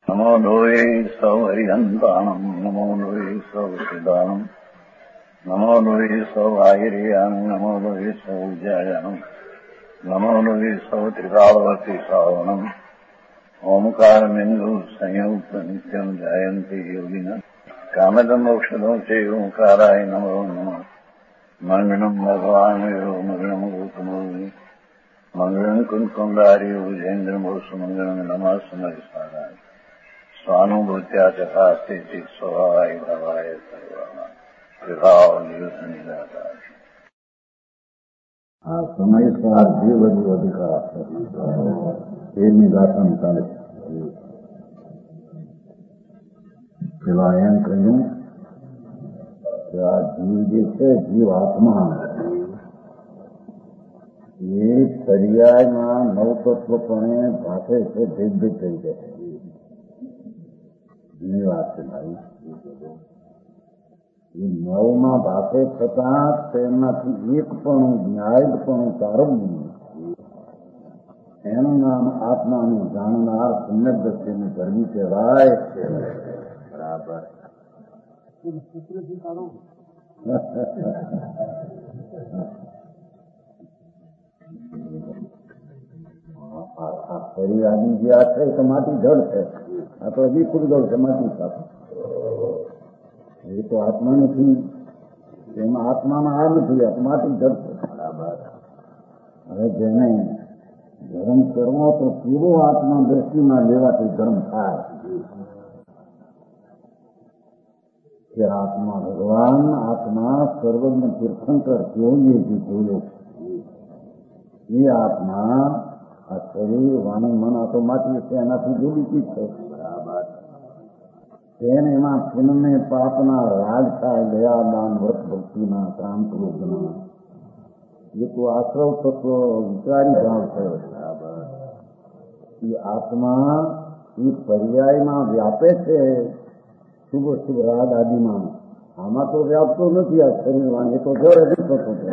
नमो लोये सौहरिहन्ताणम् नमो लोये सौसिदानम् नमो लोये सौभागिर्यानम् नमो लोये सौविद्यायानम् नमो लोये सौत्रिकालवती सावनम् ओंकारमिन्दु संयुक्त नित्यम् जायन्ति योगिनः कामदम् मोक्षदम् च ओंकाराय नमो नमः मङ्गलम् भगवान् मङ्गलम् गौतमोऽग्नि मङ्गलम् कुन्कुण्डार्यो विजेन्द्रमोसुमङ्गलम् नमः समरिसाराय स्वानुभूत्या चकास्ते चित् स्वभावाय भवाय सर्वाणाम् विभाव नियुक्त निराकार આ સમય સારથી વધુ અધિકાર એની દાખલ કરે પેલા એમ કહ્યું કે આ જીવ જે છે જીવ આત્મા એ પર્યાયમાં નવતત્વપણે ભાષે છે ભેદ થઈ જાય ની વાત છે ભાઈ એ નવમાં ભાષે છતાં તેનાથી એકપણું ન્યાયપણું તારવવું એનું નામ આત્માનું જાણનાર સમ્યક દ્રષ્ટિની ધર્મી કહેવાય. બરાબર આ પરિવારની જે આ છે તો માટી જળ છે, આ તો હજી ફૂટગળ છે માટી સાથે. એ તો આત્મા નથી, એમાં આત્મામાં આ નથી, આ તો માટી જળ છે. બરાબર. હવે જેને ધર્મ કરવો તો કેવો આત્મા દ્રષ્ટિમાં લેવાથી ધર્મ થાય કે આત્મા ભગવાન, આત્મા સર્વજ્ઞ તીર્થંકર જોઈએ જે જોયો એ આત્મા આ શરીર વાણી મન આ તો માટી છે, એનાથી જુદી છે. બરાબર. તેને એમાં પુણ્ય પાપના રાગ થાય, દયા દાન વ્રત ભક્તિના કામક્રોધના એ તો આશ્રવ તત્વ વિચારી ભાવ થયો. બરાબર. એ આત્મા એ પર્યાયમાં વ્યાપે છે શુભ શુભ રાગ આદિમાં. આમાં તો વ્યાપતો નથી આ શરીર વાણી, એ તો જળ હજી થતો છે.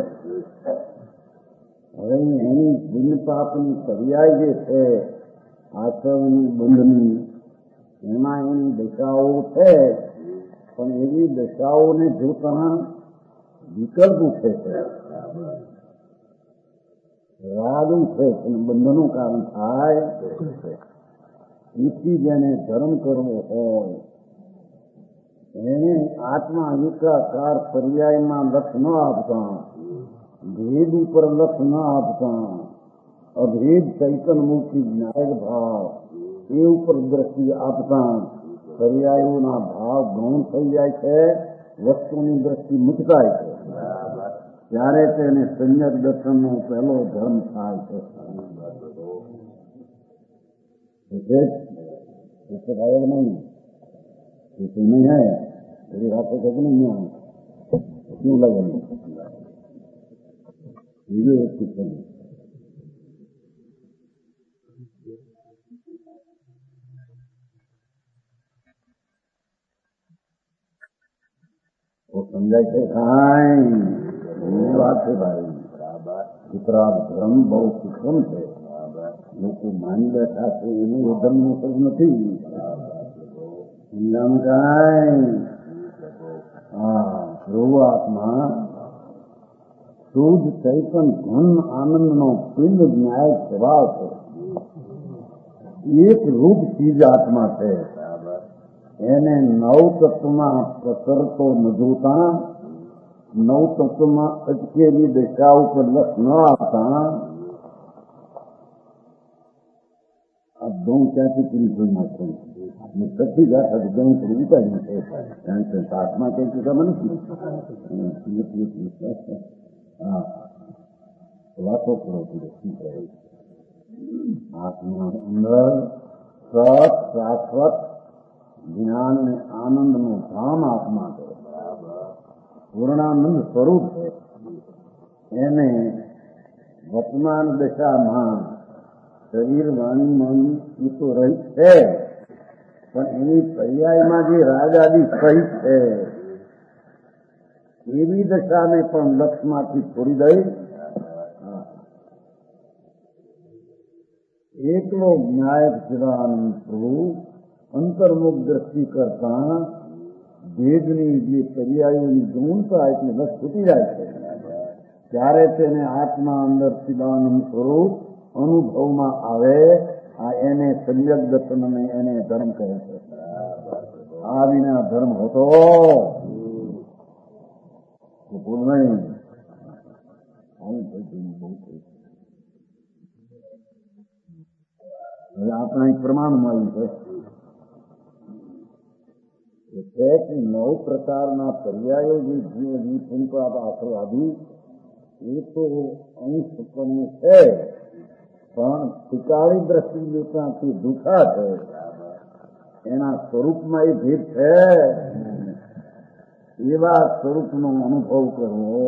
હવે એની પુણ્ય પાપની પર્યાય જે છે આશ્રવની બંધની એમાં એની દશાઓ છે, પણ એવી દશાઓને જોતા વિકલ્પ ઉઠે છે, રાગ ઉઠે છે, બંધનું કારણ થાય. એથી જેને ધર્મ કરવો હોય એને આત્મા એકાકાર પર્યાયમાં લક્ષ ન આપતા, ભેદ ઉપર લક્ષ ન આપતા, અભેદ ચૈતન મુક્તિ ન્યાય ભાવ એ ઉપર દ્રષ્ટિ આપતા પર્યાયોના ભાવ ગૌણ થઈ જાય છે, વસ્તુની દ્રષ્ટિ મુકતાય છે. ત્યારે તેને સમ્યક દર્શનનો પહેલો ધર્મ થાય છે. नहीं तो नहीं है तेरी रात को कभी नहीं आए क्यों लगे ये एक चीज वो समझाय છે કાંઈ વાત છે ભાઈ. બરાબર. ઉત્તરાગ ધર્મ બહુ સૂક્ષ્મ છે. લોકો માની બેઠા છે એનું એ ધર્મનું સર્વ નથી. કાંઈ હા આત્મા શુદ્ધ ચૈતન ધન આનંદનો પિંડ ન્યાય સ્વભાવ છે. એક રૂપ ચીજ આત્મા છે. એને નવ તત્વમાં પ્રસરતો ન જોતા, નવ તત્વમાં અટકેલી દશા ઉપર લક્ષ ન આપતા આ ગૌ ક્યાંથી પૂરી થઈ નાખે ને કચ્છી ગાઠા ગૌ પૂરી ઉતારી છે. કારણ કે આત્મા કઈ ચીજામાં નથી. હા વાતો કરો પૂરે શું કહે આત્મા અંદર સત શાશ્વત જ્ઞાન અને આનંદનું ધામ આત્મા છે. પૂર્ણાનંદ સ્વરૂપ છે. એને વર્તમાન દશામાં શરીર વાણી મન એ તો રહી છે, પણ એની પર્યાયમાં જે રાગ આદિ સહિત છે એવી દશાને પણ લક્ષમાંથી છોડી દઈ એકલો જ્ઞાયક ચિદાનંદ પ્રભુ અંતર્મુખ દ્રષ્ટિ કરતા ભેદની જે પર્યાયોની ગુણતા એટલે બસ છૂટી જાય છે ત્યારે તેને આત્મા અંદર ચિદાનંદ સ્વરૂપ અનુભવમાં આવે. આ એને સમ્યક દર્શન અને એને ધર્મ કહે છે. આ વિના ધર્મ હોતો ભૂલ નહીં. હવે આપણા એક પ્રમાણમાં આવ્યું છે કે 9 પ્રકારના પર્યાયો જે જીવની પુનપ્રાપ આશીર્વાદી એ તો અંશ કર્મ છે, પણ ટીકાળી દ્રષ્ટિ લેતાથી દુઃખા છે. એના સ્વરૂપમાં એ ભેદ છે. એવા સ્વરૂપનો અનુભવ કરવો,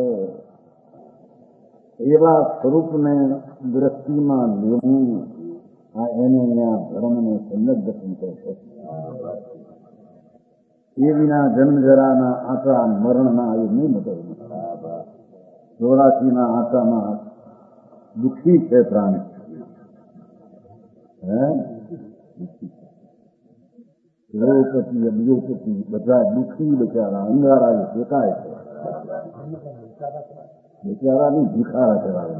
એવા સ્વરૂપને દ્રષ્ટિમાં લેવું, આ એને અહીંયા ધર્મને સમ્યક દર્શન કહે છે. એ વિના જન્મ જરાના આંકડા મરણના એ નહીં મટાવ્યું. 84ના આંકડામાં દુઃખી છે પ્રાણી. કરોડપતિ અબજોપતિ બધા દુઃખી બિચારા અંગારા શેકાય છે. બિચારાની ભિખારા કરાવે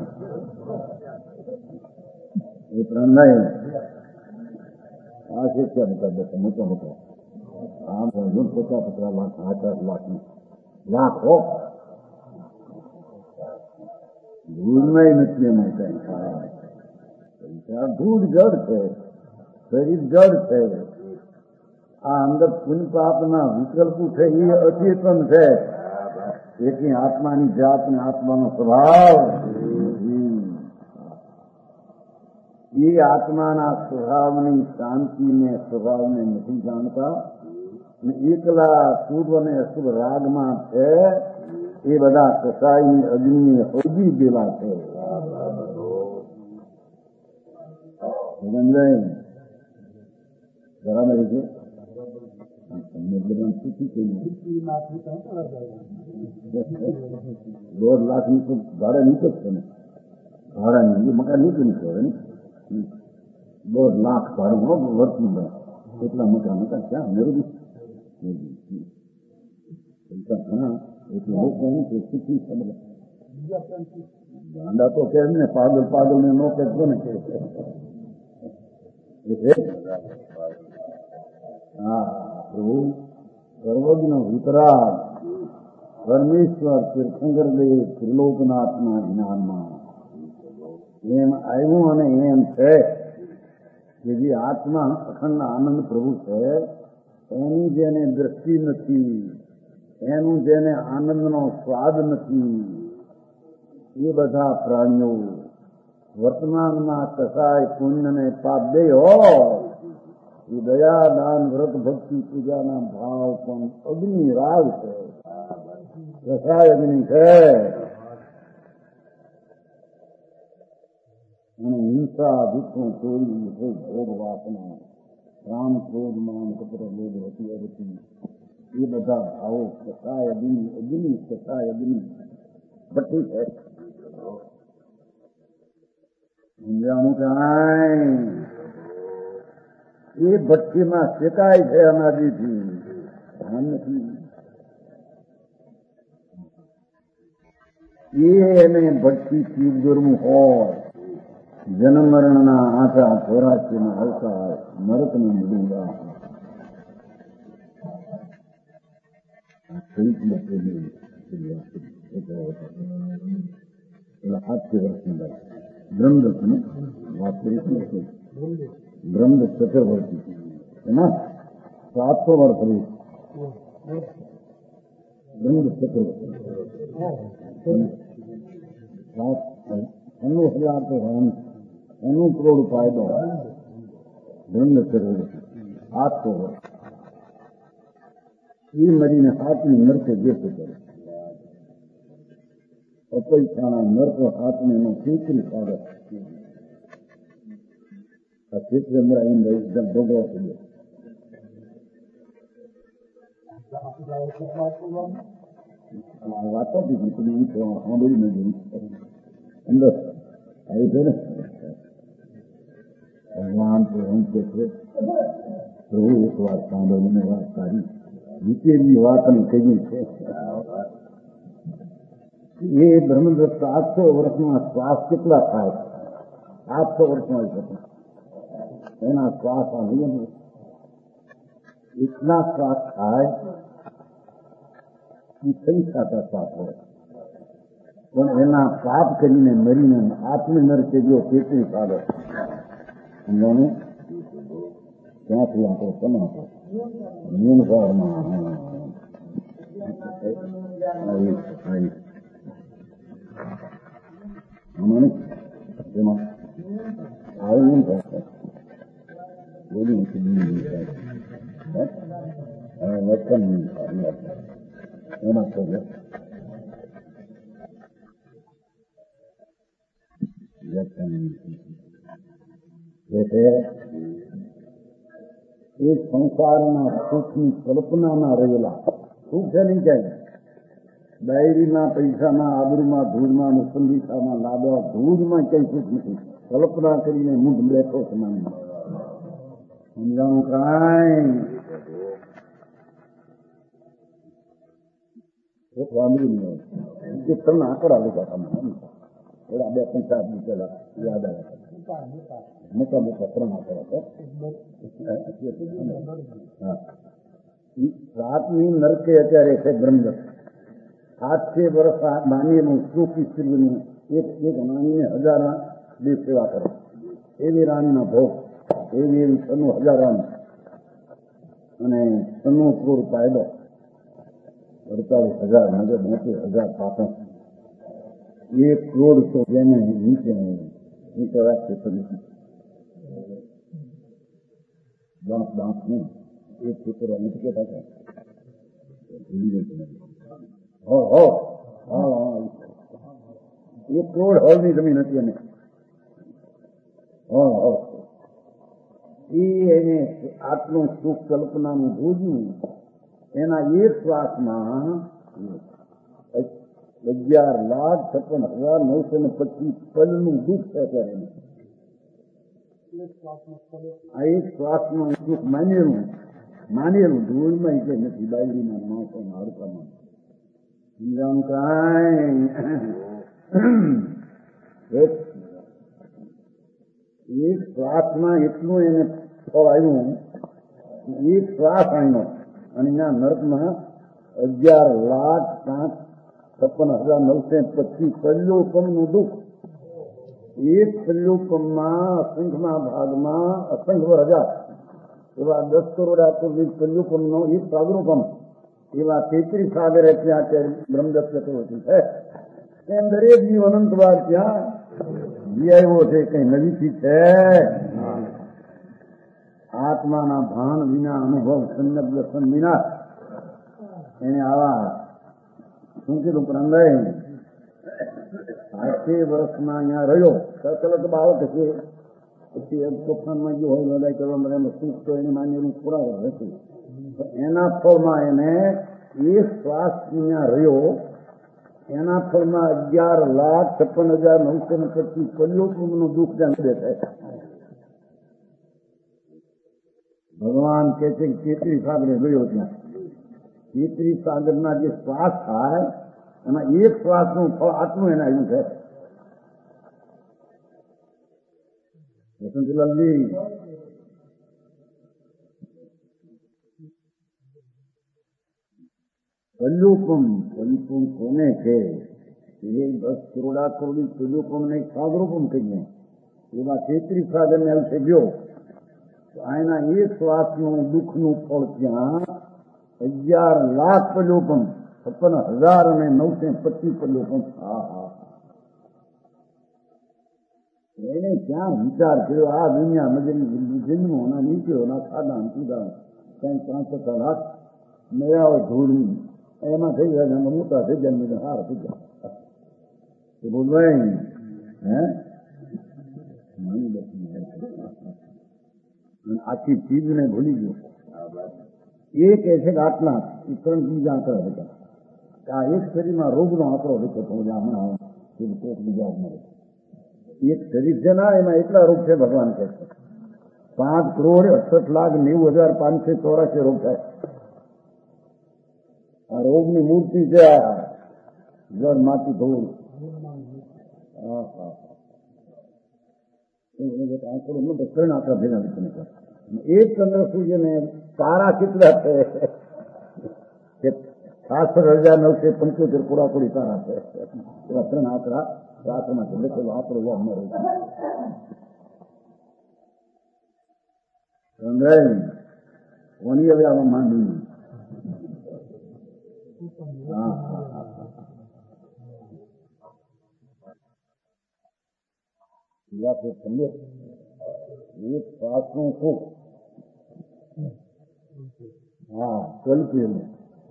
એ પ્રાણ આ છે ક્યાં બધા મોટા મોટા આમ 50-50 લાખ 8 લાખ લાખો ધૂળમાં નથી એમાં કઈ ખાવા. ધૂળ જડ છે, શરીર જડ છે. આ અંદર પુન પાપના વિકલ્પો છે એ અચેતન છે. એથી આત્માની જાત ને આત્માનો સ્વભાવ એ આત્માના સ્વભાવની શાંતિને સ્વભાવને નથી જાણતા. એકલા શુભ અને અશુભ રાગમાં છે. એ બધા કસાઈની અગ્નિને હોજી ગયેલા છે. બરાબર છે. 1.5 લાખની તો ભાડા નીચે છે ને, ભાડાની મકાન નીચે નીકળે ને 1.5 લાખ ભાડું વર્ષનું એટલા મકાન ક્યાં મેળવી પૈસા ઘણા એટલે લોકો શીખી સમજ ગાંડા તો કેમ ને પાગલ પાગલ ને નો કે કોને કે હા પ્રભુ સર્વજ્ઞ વિતરાગ પરમેશ્વર તીર્થંકર દેવ ત્રિલોકનાથના જ્ઞાનમાં એમ આવ્યું અને એમ છે કે જે આત્મા અખંડ આનંદ પ્રભુ છે એની જેને દ્રષ્ટિ નથી, એનું જેને આનંદનો સ્વાદ નથી, એ બધા પ્રાણીઓ વર્તમાનમાં કસાય પુણ્ય ને પાપ દે હો એ દયા દાન વ્રત ભક્તિ પૂજાના ભાવ પણ અગ્નિ રાગ છે. કસાય અગ્નિ છે અને હિંસા દુઃખો ચોરી ભોગ વાસના રામ ક્રોધ માન કપટ લોભ હતી અરતી એ બધા ભાવો કસાય અગ્નિ અગ્નિ કસાય અગ્નિ ભઠ્ઠી છે. સમજાણું કાંઈ એ ભઠ્ઠીમાં શેકાય છે અનાદિથી ધ્યાન નથી. એને ભઠ્ઠીથી ઉગરવું હોય જન્મ મરણના આંટા 84ના અવતાર નરકની મૃદુંગા આજથી વર્ષની બ્રહ્મદત્ત વાત કરી બ્રહ્મદત્ત ચતુર્વર્તી એમાં 700 વર્ષ રહ્યું બ્રહ્મદત્ત ચતુર્વર્તી 90,000 તો એનું કરોડ ફાયદો બ્રહ્મદત્ત ચતુર્વર્તી 800 વર્ષ એ મરીને 7મી નરકે બેસે કરે અપૈસાના નર્ક હાથને એનો ખીચરી ખાડે આ ખીચરી અંદર આવીને એકદમ ભોગવા પડે. વાતો દીધી સાંભળી નથી અંદર આવી છે ને ભગવાન તો એમ કે છે પ્રભુ એક વાત સાંભળીને વાત સારી નીચેની વાતને કહી છે એ બ્રહ્મદત્ત 800 વર્ષમાં શ્વાસ કેટલા થાય 800 વર્ષમાં એના શ્વાસ આ इतना श्वास થાય એ સંખ્યાતા શ્વાસ હોય પણ એના પાપ કરીને મરીને આત્મ નરકે જો કેટલી સાગર સમજાનું ત્યાંથી આપણે સમાતો નિયમકારમાં એમાં આવું થશે બોલી લક્ષણ એમાં કહે એ સંસારના સુખની કલ્પનામાં રહેલા સુખ છે નહીં ક્યાંય ડાયરીમાં પૈસામાં આબરૂમાં ધૂળમાં મુસંદીસામાં લાદવા ધૂળમાં ક્યાંય સુખ નથી કલ્પના કરીને મુખ બેઠો સમાન સમજાણું કાંઈ એક વાંધું નહીં હોય તમને આંકડા લીધા તમે એવા 2-4 દિવસ પહેલા યાદ આવ્યા મોટા મોટા 3 આંકડા રાતની નરકે અત્યારે છે બ્રહ્મદત્ત 700 વર્ષ માનીનું સુખ સ્ત્રીનું એક રાણીને 1000 દિવસ સેવા કરે એવી રાણીનો ભોગ એવી 96,000 અને 96 કરોડ કાયદો 48,000 નગર 80,000 પાટણ 1 કરોડ તો જેને નીચે રાખે દાંત નહીં એક ખેતરો નથી કેતા હતા 1 કરોડ હોલની જમીન હતી અને એને આટલું સુખ કલ્પનાનું ભોજવું એના એક શ્વાસમાં 11,56,925 પલનું દુઃખ છે અત્યારે આ એક શ્વાસમાં સુખ માનેલું ધૂળમાં કે નથી બાયડીના માણસોના હડકામાં સમજાવું કાંઈ એક શ્વાસમાં એટલું એને ફળ આવ્યું એક શ્વાસ આવ્યો અને અહીંયા નર્કમાં 11,56,925 પલ્યોપમનું દુઃખ એક પલ્યોપમમાં અસંખ્યના ભાગમાં અસંખ્ય હજાર એવા 10 કરોડ આટલું પલ્યોપમનો એક સાગરોપમ એવા 33 સાગરે ત્યાં અત્યારે બ્રહ્મદત્ત ચક્રવર્તી છે એમ દરેક જીવ અનંતવાર ત્યાં આવ્યો છે કઈ નવીથી છે આત્માના ભાન વિના અનુભવ સમ્યક દર્શન વિના એને આવા શું કીધું પ્રાંગય 800 વર્ષમાં અહીંયા રહ્યો સકલત બાળક છે પછી એક તોફાનમાં ગયો હોય લડાઈ કરવા માટે એમાં સુખ તો એને માન્યનું થોડા હતું એના ફળમાં એને એક શ્વાસ અહીંયા રહ્યો એના ફળમાં 11,56,925 પલ્યોપમનું દુઃખ ત્યાં દેખાય ભગવાન કે છે કે 33 સાગરે ગયો ત્યાં 33 સાગરના જે શ્વાસ થાય એમાં એક શ્વાસનું ફળ આટલું એને આવ્યું છે વસંતલાલજી પલ્યુપમ કોને છે એ 10 કરોડા કરોડી પલ્યુપમને એક સાગરોપમ કહીએ એવા 33 સાગરને આવશે ગયો આના એક શ્વાસનું દુઃખનું ફળ ત્યાં 11,00,000 પલ્યોપમ 56,925 પલ્યોપમ એને ક્યાં વિચાર કર્યો આ દુનિયા મજરી જન્મોના નીચેઓના ખાધા પીધા કઈ 5-7 લાખ મેળા હોય ધૂળની એમાં થઈ જાય એમાં મોટા થઈ જાય હાર થઈ જાય બોલવાય હે આખી ચીજને ભૂલી ગયો એ કહે છે કે આટલા 3 બીજા આંકડા હતા આ એક શરીરમાં રોગનો આંકડો લખ્યો હતો હમણાં બીજા એક શરીર છે ના એમાં એટલા રોગ છે ભગવાન કહે છે 5,68,90,584 રોગ થાય. આ રોગની મૂર્તિ છે. આ જળ માટી ધૂળ આંકડો ન 3 આંકડા ભેગા વિચાર. એક ચંદ્ર સૂર્યને તારા કેટલા છે? 66,975 પૂરાપૂરી તારા છે. એવા 3 આંકડા શાસ્ત્રમાં છે. લખેલો આંકડો અમારો સમજાય. કોની હવે આમાં માંડી. એક શ્વાસનું સુખ કલ્પેલું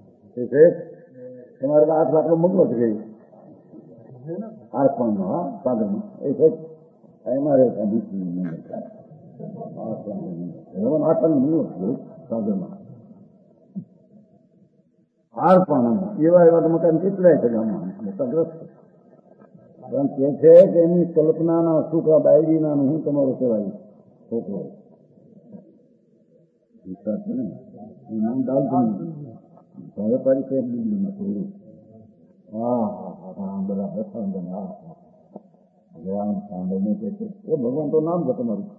તમારે 8 લાખનો મોકલો છે ગઈ આસપાસનો. સાગરમાં એ છે એમાં રહે સાગરમાં આરપાણામાં એવા મકાન કેટલાય છે ગામમાં મોટાગ્રસ્ત. કારણ કે છે કે એની કલ્પનાના સુખ આ બાયડીના હું તમારો કહેવાય છોકરો છે ને નામ ડાલતું હવે પાછી છે દિલ્હીમાં થોડું. બધા ભગવાન તો નામ છે તમારું.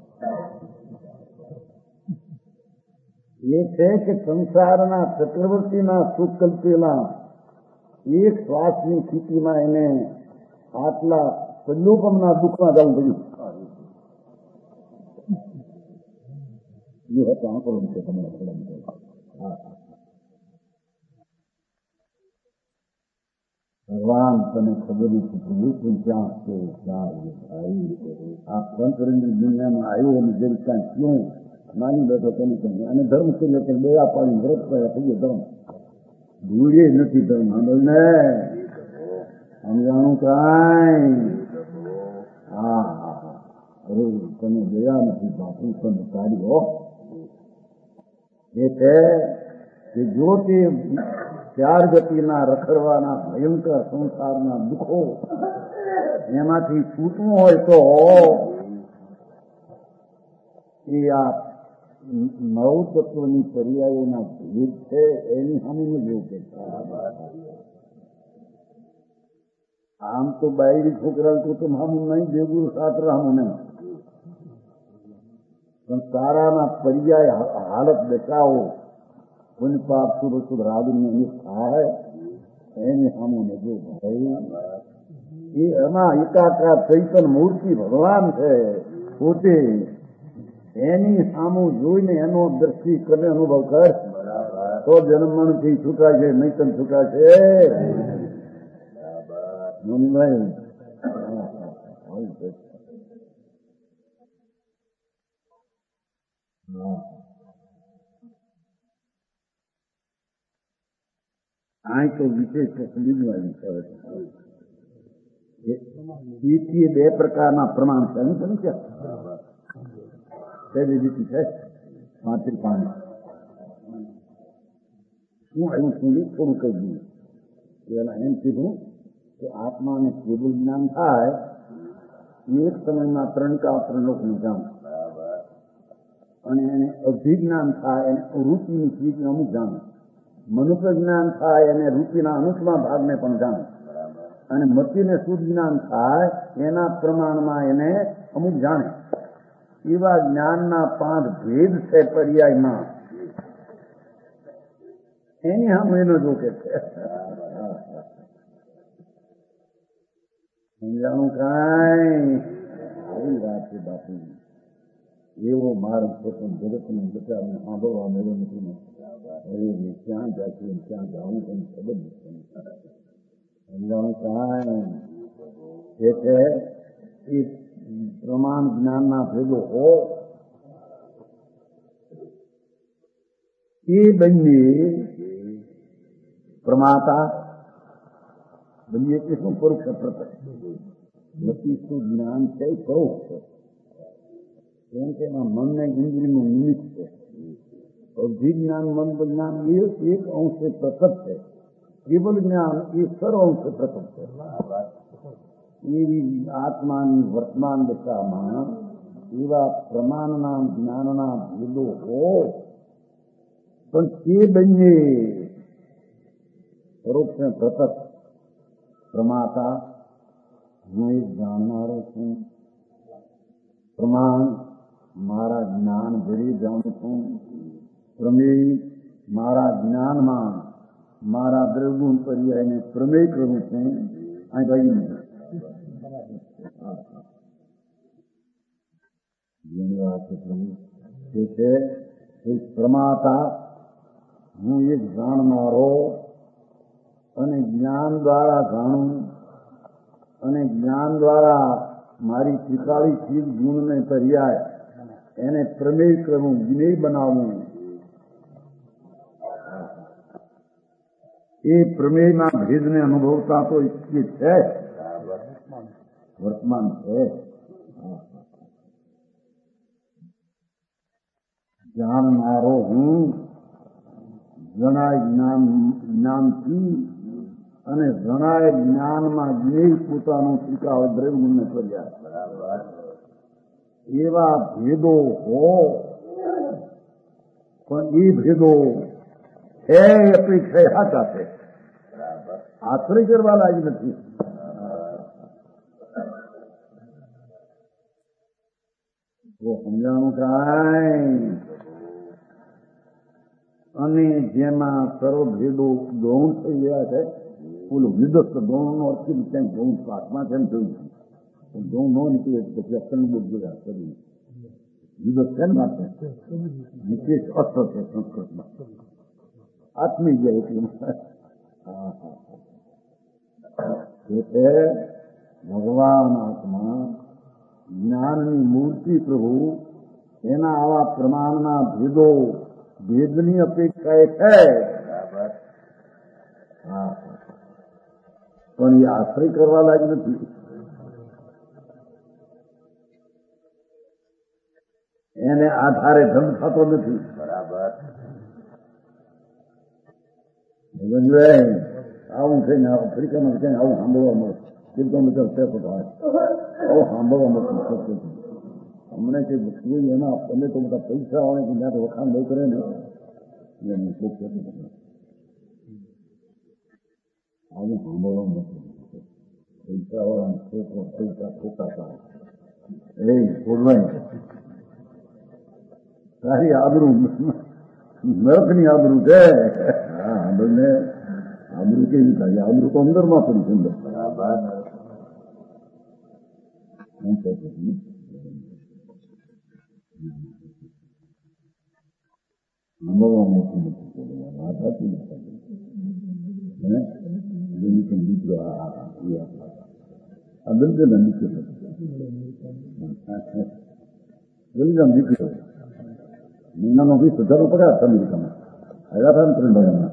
એ છે કે સંસારના ચક્રવર્તીના સુખ કલ્પેલા એક શ્વાસની સ્થિતિમાં એને આટલા સંલોકમના દુઃખમાં જવું પડ્યું. એ હતો આંકડો છે તમારા. ભગવાન તને ખબર છે ક્યાં છે આ પંચરંગની દુનિયામાં આવ્યો અને જે ક્યાં ક્યું માની બેઠો તેની કઈ. અને ધર્મ છે બે પાણી વ્રત કર્યા થઈ ગયો ધર્મ. ભૂલે નથી ધર્મ સાંભળને સમજાણું કાંઈ. અરે તમે ગયા નથી બાપુ તમે તારી હો. એ છે કે જો તે 4 ગતિના રખડવાના ભયંકર સંસારના દુઃખો એમાંથી છૂટવું હોય તો એ આ 9 તત્વની પર્યાયોના ભેદ છે એની સામે જેવું કે આમ તો બાયડી છોકરા કુટુંબ સામું નહીં ભેગું શાસ્ત્ર સામું નહીં. પણ તારાના પર્યાય હાલત દશાઓ કોઈને પાપ સુર સુર રાગની થાય એની સામું ને જો ભાઈ એ એમાં એકાકાર ચૈતન મૂર્તિ ભગવાન છે પોતે. એની સામું જોઈને એનો દ્રષ્ટિ કરીને અનુભવ કર તો જન્મથી છૂટાય છે નહીં તન છૂટાય છે. આ તો વિશેષ બીજવાળી છે. 2 પ્રકારના પ્રમાણ છે. પહેલી રીતિ છે પાંત્રી પાણી. શું આવ્યું સુધી થોડું કહી દીધું. એના એમ કીધું કે આત્માને કેવલ જ્ઞાન થાય એક સમયમાં 3 કે 3 લોકનું જાણ. અને એને અભિજ્ઞાન થાય એને રૂપીની ચીજને અમુક જાણે. મનુષ્ય જ્ઞાન થાય એને રૂપીના અનુષ્મા ભાગને પણ જાણે. અને મતીને શુદ્ધ જ્ઞાન થાય એના પ્રમાણમાં એને અમુક જાણે. એવા જ્ઞાનના 5 ભેદ છે પર્યાયમાં. એની આમ એનો જો કે છે સમજાણું કાંઈ. આવી વાત છે બાપુ. એવો માર્ગ છે પણ જગતને બચાવને સાંભળવા મળ્યો નથી ને. હવે ક્યાં જાય ક્યાં જવું એને ખબર નથી. સમજાણું કાંઈ. એ છે એ પ્રમાણ જ્ઞાનના ભેદો હો એ બંને પ્રમાતા બંને એટલે શું પરોક્ષ પ્રત્યક્ષ. મતીશું જ્ઞાન છે એ પરોક્ષ છે. કેમ કે એમાં મનને ઇન્દ્રિયનું નિમિત્ત છે. અભિજ્ઞાન મન જ્ઞાન એ એક અંશે પ્રકટ છે. કેવલ જ્ઞાન એ સર્વ અંશે પ્રકટ છે. એવી આત્માની વર્તમાન દશામાં એવા પ્રમાણના જ્ઞાનના ભેદો હોય પણ તે બંને પરોક્ષ ને પ્રત્યક્ષ પ્રમાતા હું એ જાણનારો છું, પ્રમાણ મારા જ્ઞાન ભરી જાણું છું, પ્રમેય મારા જ્ઞાનમાં મારા દ્રવગુણ પર્યાયને પ્રમેય કરું છું. આ કહી જેની વાત છે એ પ્રમાતા હું એક જાણનારો અને જ્ઞાન દ્વારા જાણું અને જ્ઞાન દ્વારા મારી ત્રિકાળી ચીજ ગુણને પર્યાય એને પ્રમેય કરવું, વિનય બનાવવું. એ પ્રમેયના ભેદને અનુભવતા તો એ છે, વર્તમાન છે. જાણનારો હું જણાય જ્ઞાનથી અને જણાય જ્ઞાનમાં જ્ઞેય પોતાનું સ્વીકાર દ્રવ્યગુણને કર્યા એવા ભેદો હો પણ એ ભેદો છે અપેક્ષા સાચા છે, આશ્રય કરવા લાગી નથી. તો સમજાણું કાંઈ અને જેમાં સર્વ ભેદો ગૌણ થઈ ગયા છે. ઓલું વિદસ્ત ગૌણનો અર્થ ક્યાંય ગૌણ પાઠમાં કેમ થયું છે? ગૌણ ન નીકળે પછી અક્ષરનું બોધ જોયા કરી વિદસ્ત કેમ નાખે નિકેશ અસ્ત્ર છે સંસ્કૃતમાં આત્મી જાય એટલું. એટલે ભગવાન આત્મા જ્ઞાનની મૂર્તિ પ્રભુ એના આવા પ્રમાણના ભેદો ભેદની અપેક્ષા છે. પણ એ આશ્રય કરવા લાયક નથી. એને આધારે ધન થતો નથી. બરાબર આવું છે ને આફ્રિકામાં છે આવું સાંભળવા મળે. કિલોમીટર આવું સાંભળવા મળતું. હમણાં કે એના તમે તો બધા પૈસા હોય કે જ્યાં તો વખાણ નહીં કરે ને એનું ખૂબ થતું આવું સાંભળવા મળતું. પૈસા વાળા પૈસા ખોટા થાય એ બોલવાય સારી આબરૂ નરકની આબરૂ છે. હા આપણને આબરૂ કેવી થાય? આબરૂ તો અંદરમાં પડી સુંદર. દીકરો આ દલદલ દીકરો દલદલ દીકરો મહિનાનો 20,000 પગાર અમેરિકામાં આવ્યા હતા ને 3 મહિનામાં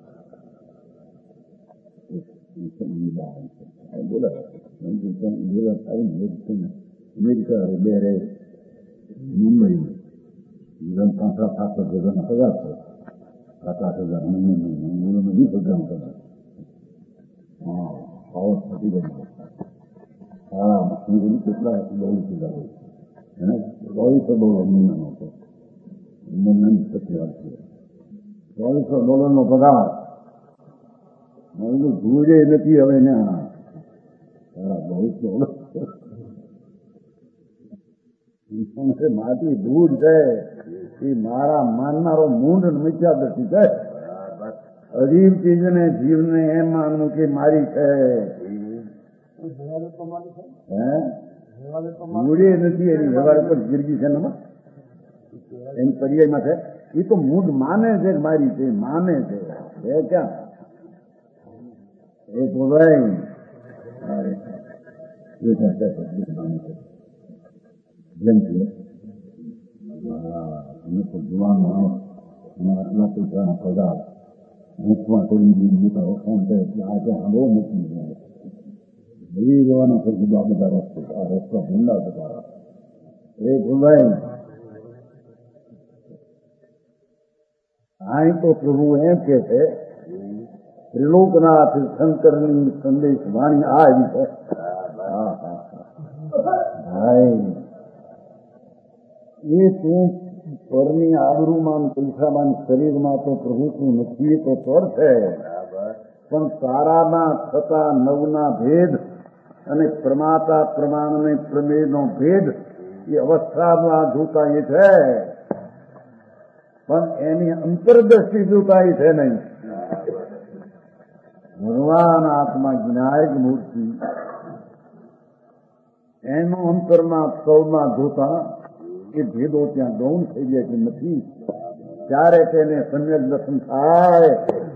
બોલાવ્યા અમેરિકા બે રહે મુંબઈ 5,000-7,000 પગાર છે. 7,000 મહિનાનો 20,000 પગાર. હા પાવર થતી ગઈ. હા કેટલા બહુ સુધા હોય એને $2,200 મહિનાનો હતો. $2,200 પગાર ભૂજે નથી હવે ને. $2,200 માટી ભૂજ છે એ મારા માનનારો મૂંડ મિથ્યા દ્રષ્ટિ છે. અજીબ ચીજને જીવને એમ માનવું કે મારી છે. મૂળે નથી એની વ્યવહાર પર ગીરજી છે ને એની પર્યાયમાં છે. એ તો મૂળ માને છે મારી છે, માને છે ક્યાં એ બોલાય જેમ કે જુવાન માણસ આટલા પૈસાના પગાર મુખમાં કોઈ મોટા વખાણ છે એટલે આ ત્યાં બહુ મોટી જાય એ જવાના પર જુદા બધા રસ્તો આ રસ્તા ભૂંડા બધા એ ભૂલાય. અહીં તો પ્રભુ એમ કે છે ત્રિલોકનાથ શંકરની સંદેશ વાણી આવી છે. ભાઈ એ તું પરની આબરૂમાં પૈસામાં શરીરમાં તો પ્રભુ તું નથી તો પર છે, પણ તારામાં થતા નવના ભેદ અને પ્રમાતા પ્રમાણ પ્રમેયનો ભેદ એ અવસ્થામાં જોતા એ છે, પણ એની અંતરદ્રષ્ટિ જોતા એ છે નહીં. ભગવાન આત્મા વિનાયક મૂર્તિ એનો અંતરમાં સૌમાં જોતા એ ભેદો ત્યાં ગૌણ થઈ ગયા કે નથી. ત્યારે તેને સમ્યક દર્શન થાય.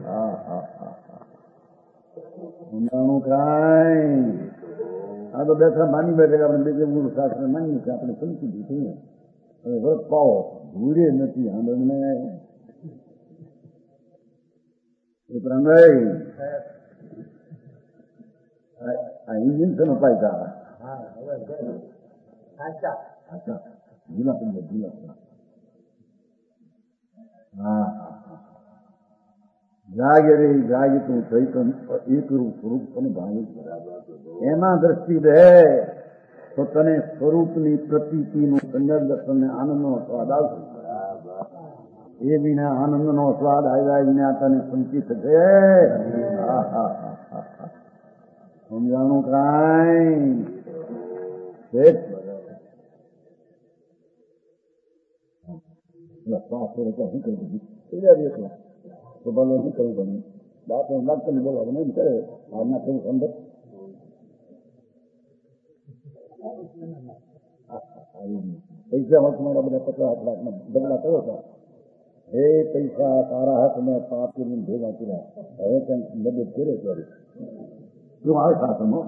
કાંઈ આ તો બેઠા માની બેઠા આપણે બીજે મૂળ શાસ્ત્ર માન્યું કે આપણે સમજી દીધું. હવે વ્રત પાવો ભૂરે નથી આનંદને એ પ્રંગાઈ આ ઇન્જિન છે પાયતા જાગે રે જાગે તું ચૈતન એકરૂપ સ્વરૂપ તને ભાવે એમાં દ્રષ્ટિ રહે તો તને સ્વરૂપની પ્રતીતિનું સંજ્ઞ દર્શન આનંદનો સ્વાદ આવશે. એ વિના આનંદનો સ્વાદ આવ્યા વિના તને સંચિત છે. સમજાણું કાંઈ શ્વાસ શું કરી દીધું તો ભલે શું કરવું બને બાપ લાગતો ને બોલો એમ કરે હાલના કેવું અંદર પૈસા તમારા બધા 50 લાખના બદલા કયો હતા. હે પૈસા તારા હાથ મેં પાપી ભેગા કર્યા હવે કંઈક મદદ કરે ત્યારે શું આવે શાસનો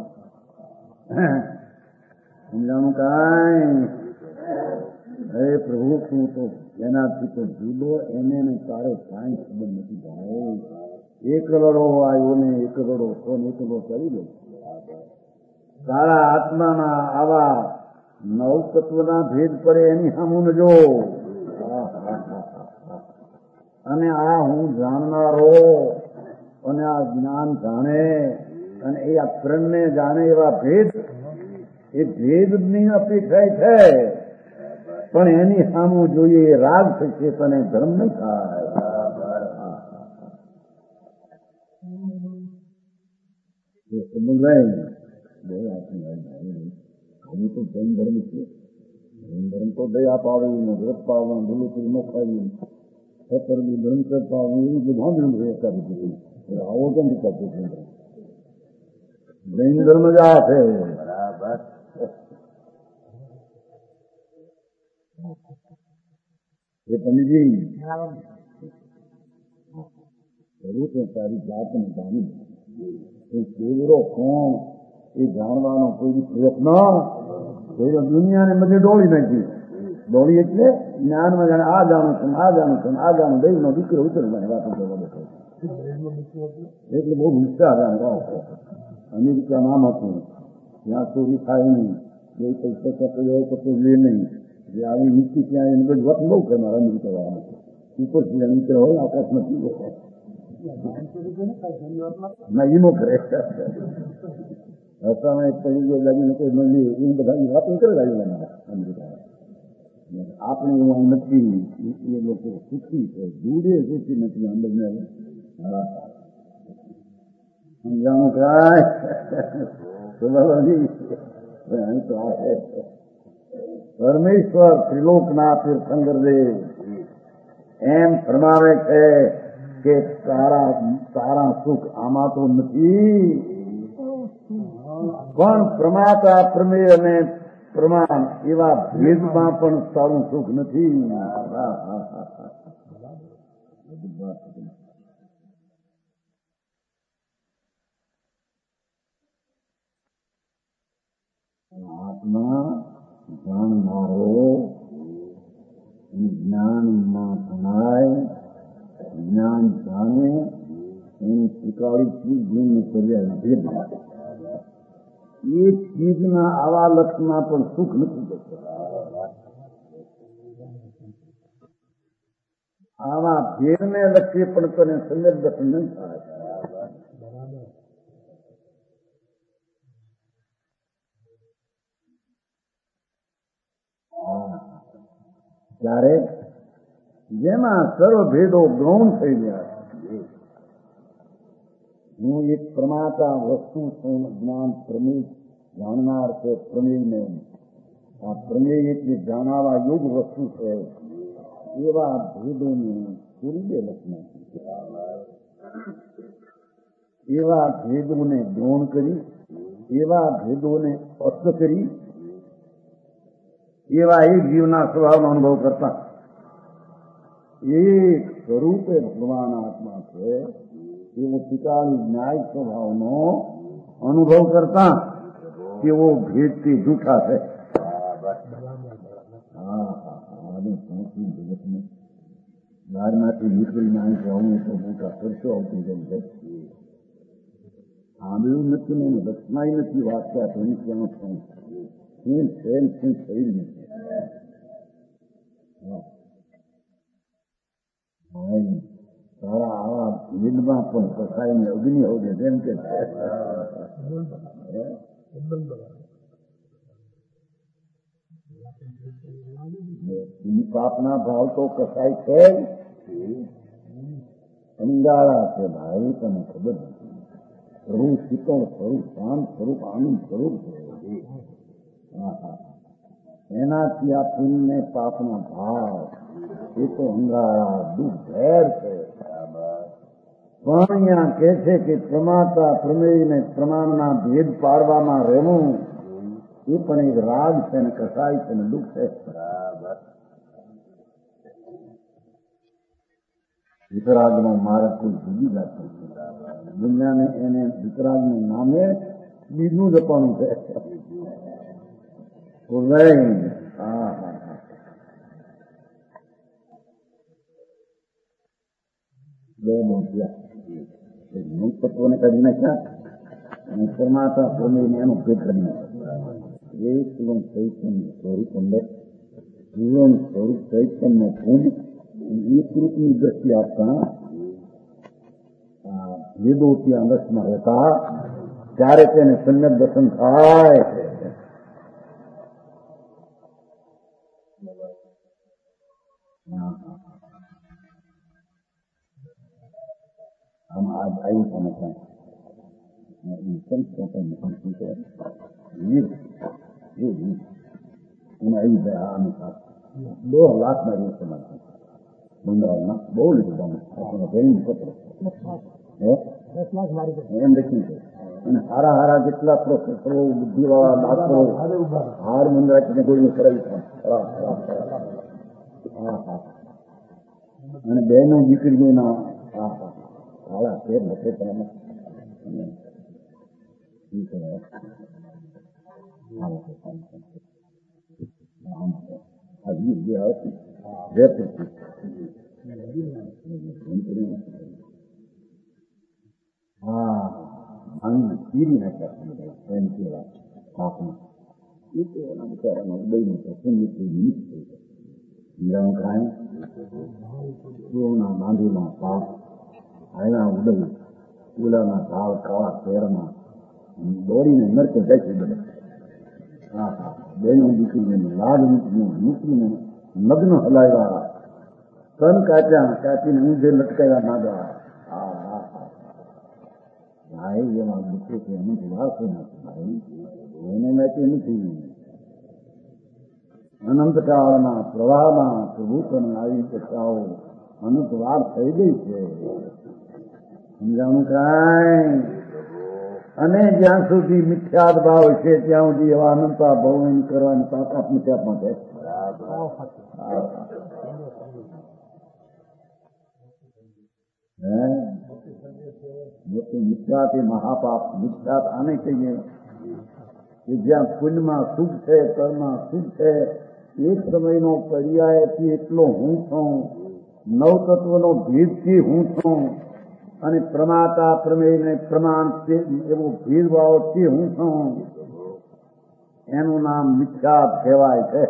સમજાણું કાંઈ. હે પ્રભુ તું તો એનાથી તો જુદો એને તારે કાંઈ ખબર નથી ભાઈ. એક કરોડો આવ્યો ને 1 કરોડો 100 કરોડો કરી દે. તારા આત્માના આવા નવ તત્વના ભેદ પડે એની સામું જો. અને આ હું જાણનારો અને આ જ્ઞાન જાણે અને એ આ ત્રણને જાણે એવા ભેદ એ ભેદની અપેક્ષા છે, પણ એની સામું જોઈએ એ રાગ થશે તને ધર્મ નહીં થાય. હજુ તો જૈન ધર્મ છે. જૈન ધર્મ તો દયા પાડવી ને વ્રત પાડવાનું ભૂલું ન ખાવી સતરબી ધર્મચર પાડવું એવું બધું કરી દીધું. આવો કેમ કરતો જૈન ધર્મ જ આ છે. બરાબર એ પંડિતજી જરૂર છે તારી જાતને જાણી એ કેવરો કોણ એ જાણવાનો કોઈ પ્રયત્ન દુનિયાને બધે દોડી નાખી. દોડી એટલે જ્ઞાનમાં જાણે આ જાણું છું આ જાણું છું આ જાણું દૈવનો દીકરો ઉતરવાની વાતો કરવા બેઠો એટલે બહુ વિસ્તાર અમેરિકા નામ હતું ત્યાં ચોરી થાય નહીં બે પૈસા કપડે હોય તો કોઈ લે નહીં જે આવી નીતિ ત્યાં એને બધું વત બહુ કરનાર અમેરિકા વાળા ઉપર નીકળ હોય આકાશ નથી ના એનો કરે રસ્તામાં એક કહી ગયો લાગીને કોઈ મંદિર એ બધાની વાતો કરે લાગેલા અમેરિકા. આપણે એવું અહીં નથી એ લોકો સુખી છે દૂરે સુખી નથી અંદરને સમજાણું કાંઈ તો આ છે પરમેશ્વર ત્રિલોકના તીર્થંકર દેવ એમ ફરમાવે છે કે તારા સુખ આમાં તો નથી, પણ પ્રમાતા પ્રમેય અને પ્રમાણ એવા ભેદમાં પણ તારું સુખ નથી. આત્મા જાણનારો જ્ઞાનમાં ભણાય જ્ઞાન જાણે એની સ્વીકારી ગુણ કર્યા ભેદ એ ચીજના આવા લક્ષમાં પણ સુખ નથી જતું. આવા ભેદને લક્ષે પણ તને સંગત દર્શન નહીં થાય. જેમાં સર્વ ભેદો ગૌણ થઈ ગયા છે. હું એક પ્રમાતા વસ્તુ છું, જ્ઞાન પ્રમેય જાણનાર છે. પ્રમેયને આ પ્રમેય એટલે જાણાવા યોગ વસ્તુ છે. એવા ભેદોને પૂરી દે લખના, એવા ભેદોને ગૌણ કરી, એવા ભેદોને અસ્ત કરી, એવા એક જીવના સ્વભાવનો અનુભવ કરતા એક સ્વરૂપે ભગવાન આત્મા છે. એવો પિતાળી ન્યાય સ્વભાવનો અનુભવ કરતા કેવો ભેદથી જૂઠા છે. જગતને બહારમાંથી નીકળીને અહીં આવું તો મોટા ખર્ચો આવતી જેમ છે. સાંભળ્યું નથી ને રચનાય નથી વાંચ્યા તેની ક્યાં શું શું થઈ રહ્યું છે. તારા આવા ભેદમાં પણ કસાયને અગ્નિ હોજે તેમ કે પાપના ભાવ તો કસાય છે, અંગારા છે ભાઈ, તને ખબર નથી. સ્વરૂપ શીતળ સ્વરૂપ શાંત સ્વરૂપ આનંદ સ્વરૂપ છે. એનાથી આ પુણ્ય પાપના ભાવ એ તો અંગારા દુઃખ ઘેર છે. પણ અહીંયા કે છે કે પ્રમાતા પ્રમેયને પ્રમાણના ભેદ પાડવામાં રહેવું એ પણ એક રાગ છે ને કસાય છે ને દુઃખ છે. વિતરાગનો માર્ગ કોઈ જુદી જાતો છે. દુનિયાને એને વિતરાગનું નામે બીજું જ પણ છે. બે તત્વોને કાઢી નાખ્યા અને પરમાત્મા પ્રમેયને એનો ભેદ કરી નાખ્યા. એક જીવન ચૈતન્ય સ્વરૂપ અંદર જીવન સ્વરૂપ ચૈતન્ય પૂર્ણ એક રૂપની દ્રષ્ટિ આપતા ભેદો ત્યાં અંદરમાં રહેતા ત્યારે તેને સમ્યક દર્શન થાય. આમાં આજ આવ્યું સમજવા એમાં આવી જાય. અનુસાર 2 લાખના જેવું સમાજ બંધારણમાં બહુ લીધું એમ લખ્યું છે. અને હારા હારા જેટલા પ્રોફેસરો બુદ્ધિવાળા ડાક્ટરો હાર મંદરાજીને ગોળીને કરાવી અને બહેનો દીકરીઓના સારા ફેર લખે પણ ચીરી નાખ્યા એમ કેવા પાપમાં એ તો એના બિચારાના ઉદયનું પ્રસંગથી નિમિત્ત થઈ જાય. મીરાંકાય બાંધીના પાપ આના ઉદય ઉલાના ઢાળ કાળા શહેરમાં દોડીને નરકે જાય બધે. બેનો દીકરીને લાડ મૂકીને નગ્ન હલાવ્યા, કન કાપ્યા, કાપીને ઊંધે લટકાવ્યા નાગા. ભાઈ એમાં દુઃખો છે એનું વારસો નથી ભાઈ, એને માટે નથી. અનંતકાળના પ્રવાહમાં પ્રભુત્વને આવી દશાઓ અનંત વાર થઈ ગઈ છે. સમજાણું કાંઈ? અને જ્યાં સુધી મિથ્યાદ ભાવ છે ત્યાં સુધી એવા અનંતા ભાવ કરવાની તાકાત મિથ્યાત્મા છે. મોટું મિથ્યાત એ મહાપાપ. મિથ્યાત આને કહીએ કે જ્યાં પુણ્યમાં સુખ છે, કર્મમાં સુખ છે. એક સમયનો પર્યાયથી એટલો હું છું, 9 તત્વનો ભેદથી હું છું, અને પ્રમાતા પ્રમેયને પ્રમાણ એવો ભેદભાવથી હું છું. એનું નામ મિથ્યાત કહેવાય છે.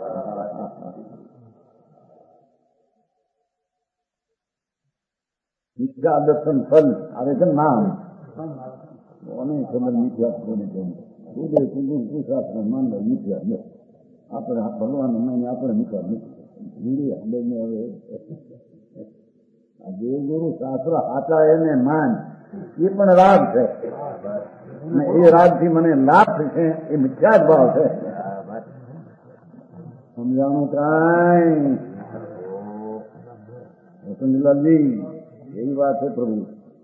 મિથ્યા દર્શન ફલ આવે છે નામ અને ખબર મિથ્યાત કોને કહે. ઉદય કુંદુ કુશાસ્ત્ર માનવ મિથ્યા આપણે ભગવાન આપણે મિથ્યા નથી. દેવગુરુ શાસ્ત્ર સાચા એને માન એ પણ રાગ છે, એ રાગ થી મને લાભ છે, એ મિથ્યા જ ભાવ છે. સમજાણું કાંઈ વસંતલાલજી એવી વાત છે પ્રભુ.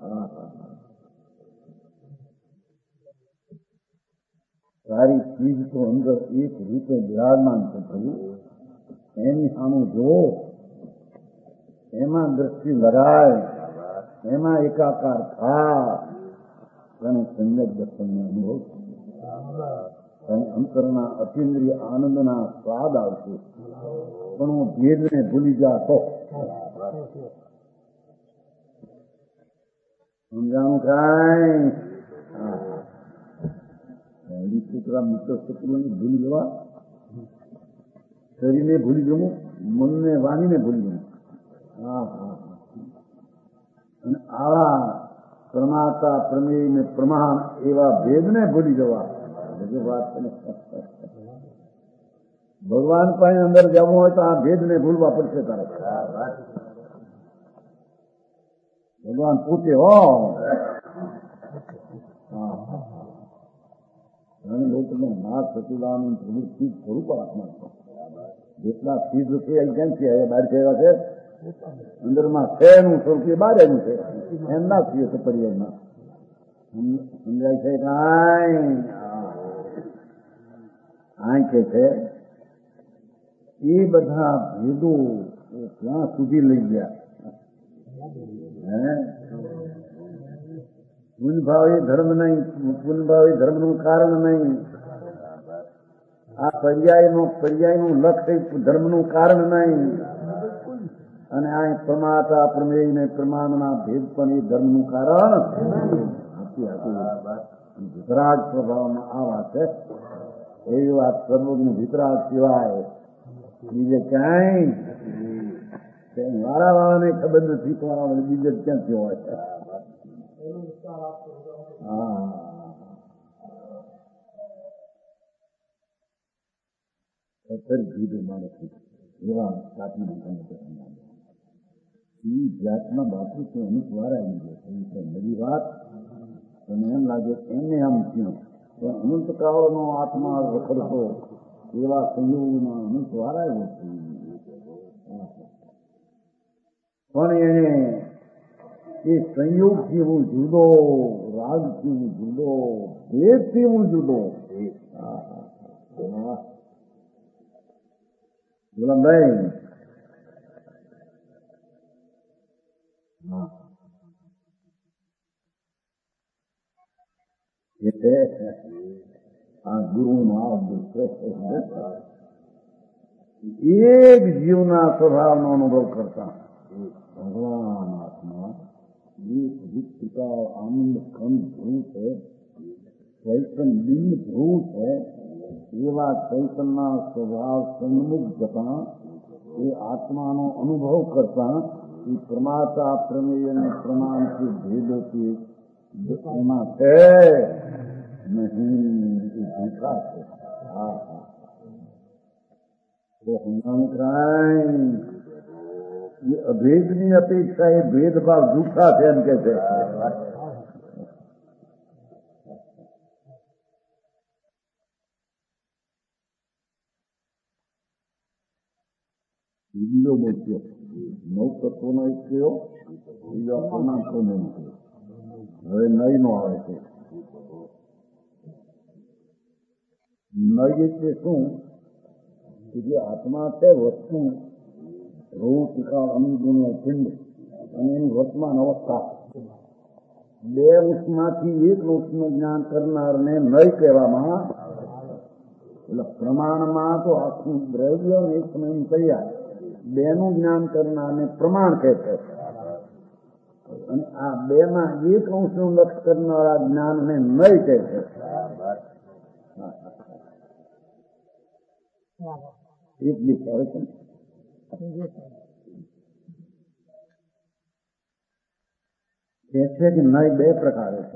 સારી ચીજ તો અંદર એક રીતે બિરાજમાન છે પ્રભુ, એની સામું જો, એમાં દ્રષ્ટિ લગાય, એમાં એકાકાર થાય અને સંયક દર્શનનો અનુભવ અને અંતરના અતિન્દ્રિય આનંદના સ્વાદ આવશે. પણ હું ભેદને ભૂલી જાતો. સમજાણું કાંઈ છોકરા મિત્ર શત્રુને ભૂલી જવા, શરીરને ભૂલી જવું, મનને વાણીને ભૂલી જવું. અને આવા પ્રમાતા પ્રમેય ને પ્રમાણ એવા ભેદને ભૂલી જવા. વાત ભગવાન પાસે અંદર જવું હોય તો આ ભેદને ભૂલવા પડશે તારે. ભગવાન પોતે હો લોકનું નાથ સચિદાનંદ પ્રભુ સિદ્ધ સ્વરૂપ આત્મા છે. જેટલા સિદ્ધ છે એ કેમ છે, બહાર કહેવા છે અંદરમાં છે એનું સ્વરૂપ એ બહાર એનું છે, એમ ના થયું છે પર્યાયમાં. સમજાય છે કાંઈ આંખે છે એ બધા ભેદો ક્યાં સુધી લઈ ગયા. પુનભાવી ધર્મ નહીં, પુનભાવી ધર્મનું કારણ નહીં. આ પર્યાયનું લક્ષ્ય ધર્મનું કારણ નહીં. અને આ પ્રમાતા પ્રમેય ને પ્રમાણના ભેદ પણ એ ધર્મનું કારણ. વિતરાગ સ્વભાવમાં આ વાત છે. એવી વાત સર્વજ્ઞ વિતરાગ સિવાય બીજે ક્યાંય વાળા વાળાને ખબર નથી, પણ બીજે ક્યાંથી હોય. એવા જાતમાં બાપુ તો અમુક વાર આવી ગયો બધી વાત. અને એમ લાગે એને આમ થયું પણ અનંતકાળનો આત્મા રખડતો એવા સંયોગમાં અમુક વાર આવ્યો. પણ એને એ સંયોગથી હું જુદો, રાગથી હું જુદો, ભેદથી હું જુદો. ગુલામભાઈ આ ગુરુનો આ એક જીવના સ્વભાવનો અનુભવ કરતા ભગવાન આત્મા આનંદ કંદ ધ્રુવ છે, ચૈતન બિન ધ્રુવ છે. એવા ચૈતનના સ્વભાવ સન્મુખ જતા એ આત્માનો અનુભવ કરતા એ પ્રમાતા પ્રમેય અને પ્રમાણથી ભેદોથી એમાં છે નહીં, એ જૂઠા છે. એ અભેદની અપેક્ષા એ ભેદભાવ જૂઠા છે એમ કે છે. બીજો બોલ્યો નવ તત્વનો એક કયો, બીજો અપૂર્ણાંકોનો એક કયો. હવે નય નો આવે છે. નય એટલે શું કે જે આત્મા છે વસ્તુ રૂપ ટીકા અનુગુણો પિંડ અને એની વર્તમાન અવસ્થા, બે વૃક્ષમાંથી એક વૃક્ષનું જ્ઞાન કરનારને નય કહેવામાં. એટલે પ્રમાણમાં તો આખું દ્રવ્ય એક સમય તૈયાર, બેનું જ્ઞાન કરનારને પ્રમાણ કહે છે. અને આ બે માં એક અંશનું લક્ષ કરનારા જ્ઞાનને નય કહે છે. એક દીક આવે છે કે નય બે પ્રકારે છે.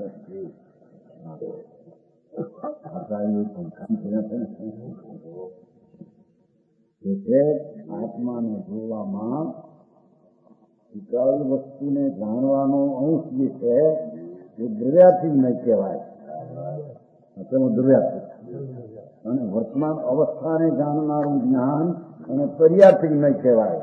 એટલે આત્માને જોવામાં વિકાળી વસ્તુને જાણવાનો અંશ જે છે એ દ્રવ્યાર્થી નહીં કહેવાય, તેનું દ્રવ્યાર્થી, અને વર્તમાન અવસ્થાને જાણનારું જ્ઞાન એને પર્યાર્થી નહીં કહેવાય.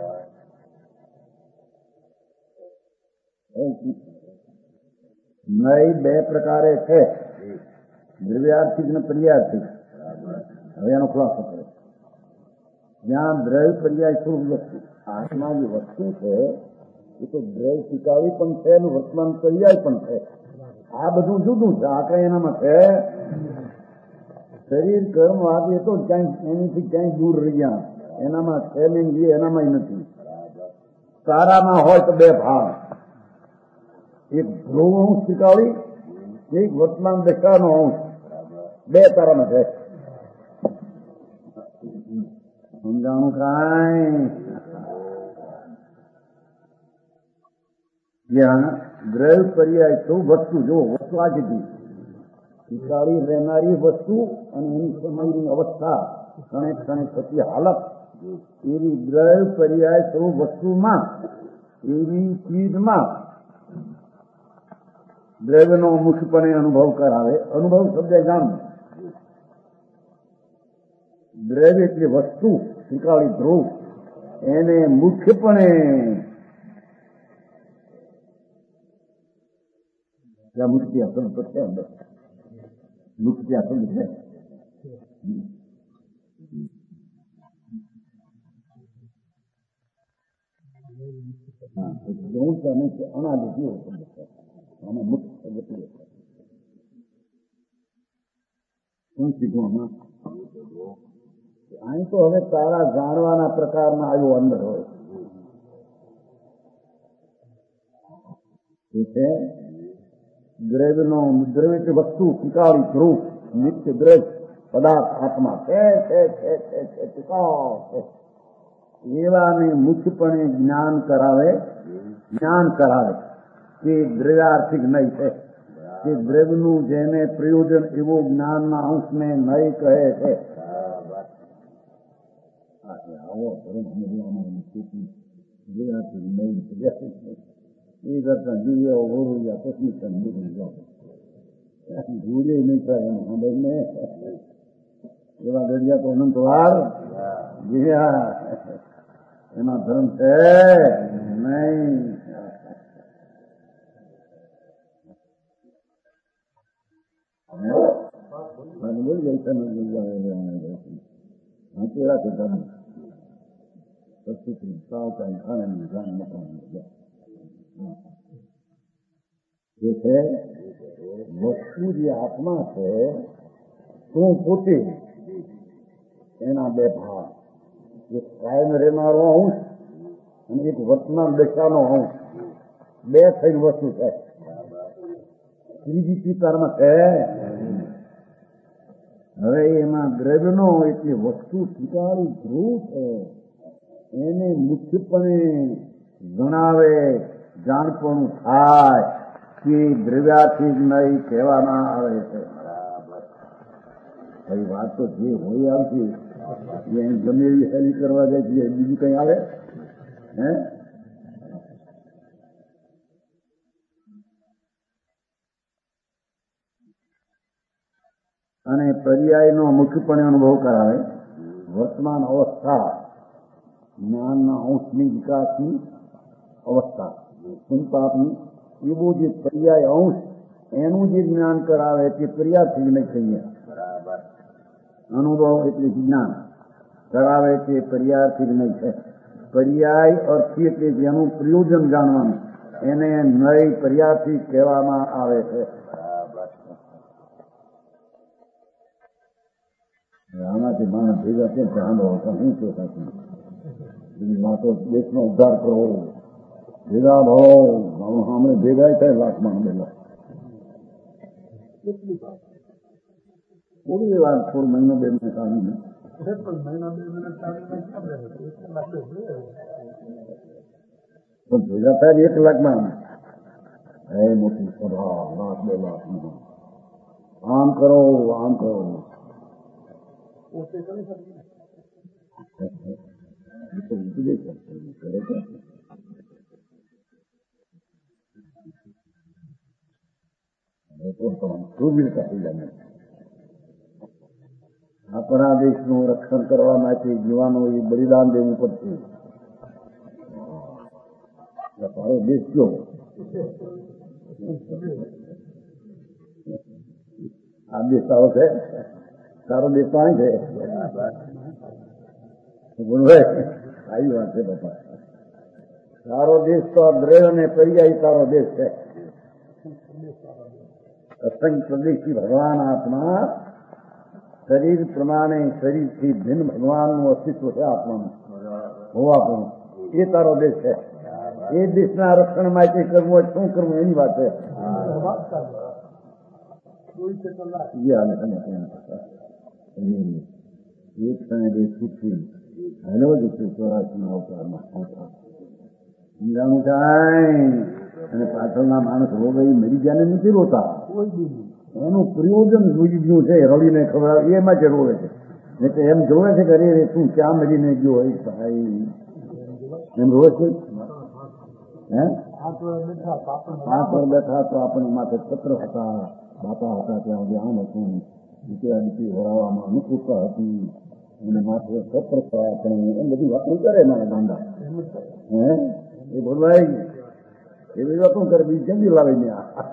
નય બે પ્રકારે છે, દ્રવ્યાર્થિક ને પર્યાર્થિક. હવે એનો ખુલાસો કરે. જ્યાં દ્રવ્ય પર્યાય સ્વરૂપ વસ્તુ, આત્મા જે વસ્તુ છે એ તો દ્રવ્ય સ્વીકારી પણ છે અને વર્તમાન પર્યાય પણ છે. આ બધું જુદું છે. આ કઈ એનામાં છે. શરીર કર્મ આપીએ તો ક્યાંય એનીથી ક્યાંય દૂર રહી ગયા. એનામાં છે નહીં, એનામાં નથી. સારામાં હોય તો બે ભાવ, એક ધ્રુવ અંશ સ્વીકારી, એક વર્તમાન દશાનો અંશ, બે તારામાં છે. સમજાણું કાંઈ? જ્યાં દ્રવ્ય પર્યાય તો વસ્તુ, જો વસ્તુ આ કીધી શીખાડી રહેનારી વસ્તુ અને એની સમયની અવસ્થા, ક્ષણે ક્ષણે થતી હાલત, એવી દ્રવ્ય પર્યાય સ્વરૂપ વસ્તુમાં, એવી ચીજમાં દ્રવ્યનો મુખ્યપણે અનુભવ કરાવે. અનુભવ શબ્દ જાણ, દ્રવ્ય એટલે વસ્તુ શીખાડી ધ્રુવ, એને મુખ્યપણે મુક્તિ અસલ તો છે, મુક્તિ અસલ છે. અનાદિ આમાં મુખ્ય ગતિ શું કીધું આમાં? અહીં તો હવે તારા જાણવાના પ્રકારમાં આવ્યો અંદર હોય છે. દ્રવ્યનો દ્રવ્ય વસ્તુ શીખાડી ધ્રુવ નિત્ય દ્રવ્ય પદાર્થ આત્મા છે, એવાને મુખ્યપણે જ્ઞાન કરાવે કે દ્રવ્યાર્થિક નહીં છે, કે દ્રવ્યનું જેને પ્રયોજન એવો જ્ઞાનના અંશને નહીં કહે છે. આવો ધર્મ દ્રવ્યાર્થિક નહીં એ કરતા દિવ્ય ઓરયા કસ્મિક ભૂલે નહીં થાય ને એવા દરિયા તો અનંતવાર જીવ્યા, એના ધર્મ છે નહીં. બોલી જાય છે કેવા છે ધર્મ સાવ કઈ ખાને ધ્યાન મૂકવાનું જે છે વસ્તુ જે આત્મા છે તું પોતે, એના બે ભાગ, એક કાયમ રહેનારો અંશ અને એક વર્તમાન દશાનો અંશ, બે થઈ વસ્તુ છે. ત્રીજી ચિતારમાં છે. હવે એમાં દ્રવ્યનો એટલે વસ્તુ સ્વીકારી ધ્રુવ છે, એને મુખ્યપણે ગણાવે, જાણપણું થાય કે દ્રવ્યાથી જ નહીં કહેવામાં આવે છે. ભાઈ વાત તો જે હોય આવશે, ગમે એવી હેલી કરવા જાય છે, બીજું કઈ આવે હે? અને પર્યાયનો મુખ્યપણે અનુભવ કરાવે. વર્તમાન અવસ્થા જ્ઞાનના અંશની વિકાસની અવસ્થા, સંતાપની, એવો જે પર્યાય અંશ એનું જે જ્ઞાન કરાવે તે પર્યાયથી નહીં કહીએ. અનુભવ એટલે જ્ઞાન કરાવે તે પર્યાયથી નહીં છે. પર્યાય અર્થી એટલે જેનું પ્રયોજન જાણવાનું, એને નય પર્યાયથી કહેવામાં આવે છે. આનાથી માણસ ભેગા છે ચાલો શું છે વાતો દેશનો ઉદ્ધાર કરવો, ભેગા ભાવ સામે ભેગા થાય લાખમાં બેલા થોડી વાર, થોડો મહિનો બે મિનિટ આવીને ભેગા થાય 1 લાખમાં મોટી સભા, લાખ 2 લાખ આમ કરો આમ કરો. તો ઉપદેશ કરે છે. સુરવીરતા થઈ જાય. આપણા દેશનું રક્ષણ કરવા માટે યુવાનો એ બલિદાન દેવું પડશે. તારો દેશ કયો? આ દેશ તારો છે? તારો દેશ પાણી છે? આવી વાત છે બાપા. તારો દેશ તો આ દ્રઢ અને પર્યાય તારો દેશ છે. અસંખ્ય પ્રદેશથી ભગવાન આત્મા શરીર પ્રમાણે શરીરથી ભિન્ન ભગવાનનું અસ્તિત્વ છે. આત્માનું હોવાપણું એ તારો દેશ છે. એ દેશના રક્ષણ માટે કરવું હોય શું કરવું એની વાત છે. એક સમય દેશ છૂટથી હેલો જશું ચોરાસીના અવતારમાં સમજાણું થાય. અને પાછળના માણસ રોગાઈ મરી ગયા નથી રોતા. એનું પ્રયોજન જોઈ ગયું છે. રડીને ખબર એમાં જ રોવે છે. નહીં તો એમ જોવે છે કે અરે તું ક્યાં મરીને ગયો હોય ભાઈ એમ રોવે છે. હે 5 વર્ષ બેઠા તો આપણને માથે પત્ર હતા, બાપા હતા ત્યાં સુધી આમ હતું, દીકરા દીકરી વરાવામાં અનુકૂળતા હતી અને માથે પત્ર હતા આપણે એમ બધી વાતો કરે મારા ગાંડા. હે એ બોલવાય એવી વાતો કરે બીજી જંગી લાવે ને.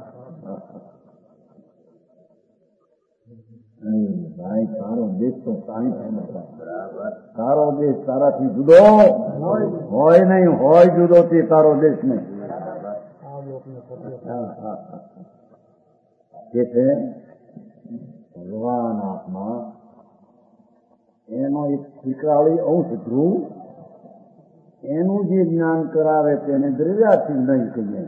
ભાઈ તારો દેશ તો સારી થાય. તારો દેશ તારાથી જુદો હોય નહીં, હોય જુદો તે તારો દેશ નહીં. જે છે ભગવાન આત્મા એનો એક શીખવાડી અંશ ધ્રુવ એનું જે જ્ઞાન કરાવે તેને દ્રવ્યાથી નહીં કહીએ.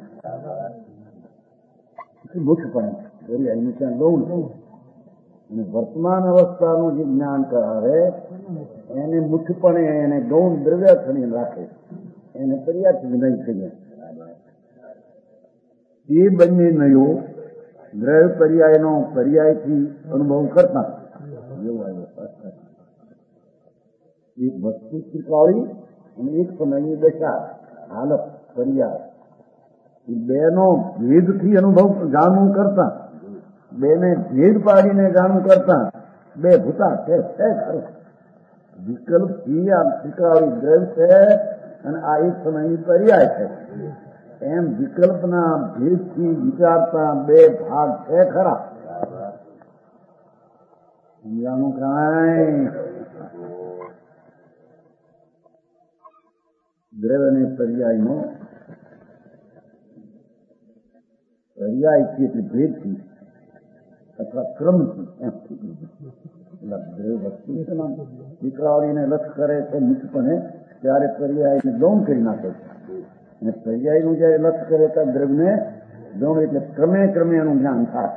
મુખ્યપણે એનું ત્યાં લઉં છું. અને વર્તમાન અવસ્થાનું જે જ્ઞાન કરાવે એને મુખ્યપણે એને ગૌણ દ્રવ્યાથી રાખે એને પર્યાથી નહીં કહીએ. એ બંને નયો દ્રવ્ય પર્યાયનો પર્યાયથી અનુભવ કરતા એક વસ્તુ શીખવાડી અને એક સમયની દશા હાલત પર્યાય એ બેનો ભેદથી અનુભવ જાણવું કરતા, બેને ભેદ પાડીને જાણવું કરતા બે ભૂતા છે ખરું. વિકલ્પથી આ શીખવાડી દ્રવ્ય છે અને આ એક સમયની પર્યાય છે. એમ વિકલ્પના ભેદથી વિચારતા બે ભાગ છે ખરા. સમજાનું કાંઈ દ્રવ્ય અને પર્યાયનો પર્યાયથી એટલે ભેદથી અથવા ક્રમથી એમ દ્રવ્ય વસ્તુ વિકરાળીને લક્ષ કરે છે મુખ્યપણે ત્યારે પર્યાયને ગૌણ કરી નાખે છે. અને પર્યાયનું જયારે લક્ષ કરે તો દ્રવ્યને ગૌણ એટલે ક્રમે ક્રમે એનું જ્ઞાન થાય.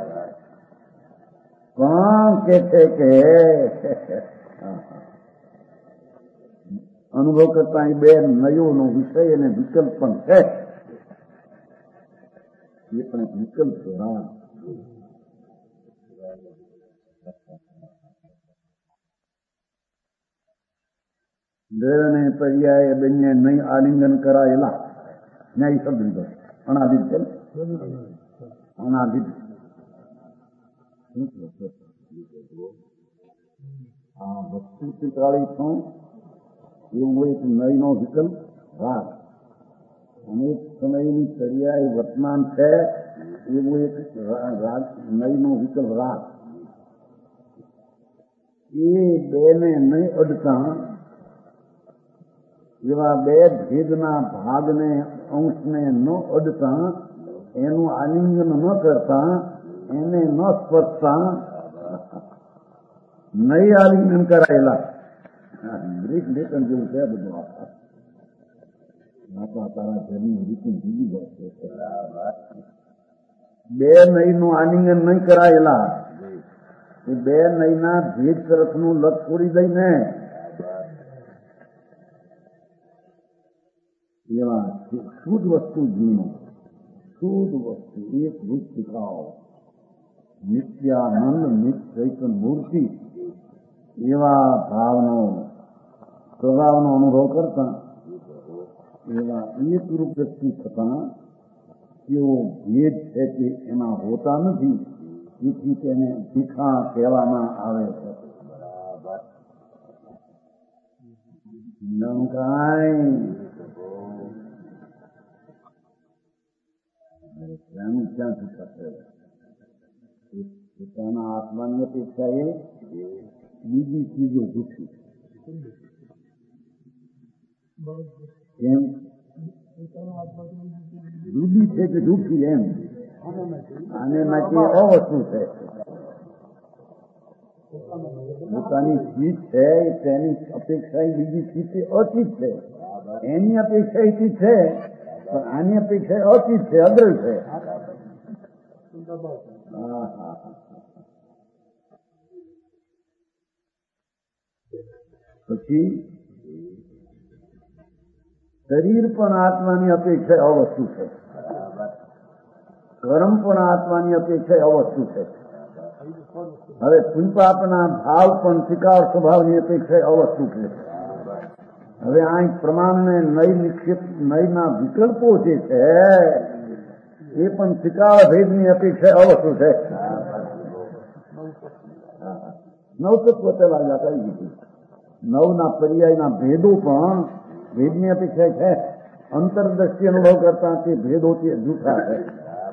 પણ કે છે કે અનુભવ કરતા એ બે નયોનો વિષય અને વિકલ્પ પણ છે. એ પણ વિકલ્પ છે. દ્રવ્ય અને પર્યાય બંને નહીં આલિંગન કરાયેલા ન્યાય શબ્દ લીધો અનાદિત છે. અનાદિત આ વસ્તુ ચિત્રાળી છું એવું એક નયનો વિકલ્પ રાગ અને એક સમયની પર્યાય વર્તમાન છે એવું એક નયનો વિકલ્પ રાગ. એ બેને નહીં અડતા એવા બે ભેદના ભાગને અંશને ન અડતા એનું આલિંગન ન કરતા એને ન સ્પર્શતા નહીં આલિંગન કરાયેલા ગ્રીક લેખન જેવું છે બધું. આપણા તારા ઘરની રીતિ જુદી જાય છે. બે નયનું આલિંગન નહીં કરાયેલા એ બે નયના ભેદ તરફનું લક્ષ છોડી દઈને એવા શુદ્ધ વસ્તુ જીવનો શુદ્ધ વસ્તુ એક ભૂત શીખાવ નિત્યાનંદ નિત્ય ચૈતન મૂર્તિ એવા ભાવનો સ્વભાવનો અનુભવ કરતા એવા એકરૂપ દ્રષ્ટિ થતા તેઓ ભેદ છે કે એમાં હોતા નથી, તેથી તેને ભીખા કહેવામાં આવે છે. ક્યાંથી થશે? પોતાના આત્માની અપેક્ષા એ બીજી ચીજો જૂઠી. કેમ જુદી છે કે જૂઠી? એમ આને માટે અવસ્તુ છે. પોતાની ચીજ છે તેની અપેક્ષા બીજી ચીજ અચિત છે. એની અપેક્ષા ચીજ છે પણ આની અપેક્ષા અચિત છે, અદ્રલ છે. પછી શરીર પણ આત્માની અપેક્ષા અવસ્તુ છે, કર્મ પણ આત્માની અપેક્ષા અવસ્તુ છે. હવે પુંપાપના ભાવ પણ શિકાર સ્વભાવની અપેક્ષા અવસ્તુ છે. હવે આ પ્રમાણને નય નિક્ષેપ નયના વિકલ્પો જે છે એ પણ શિકાર ભેદની અપેક્ષા અવસ્તુ છે. નવતત્વ પેલા જાતા દીધી. નવના પર્યાયના ભેદો પણ ભેદની અપેક્ષા છે. અંતરદ્રષ્ટિ અનુભવ કરતા તે ભેદો જૂઠા છે.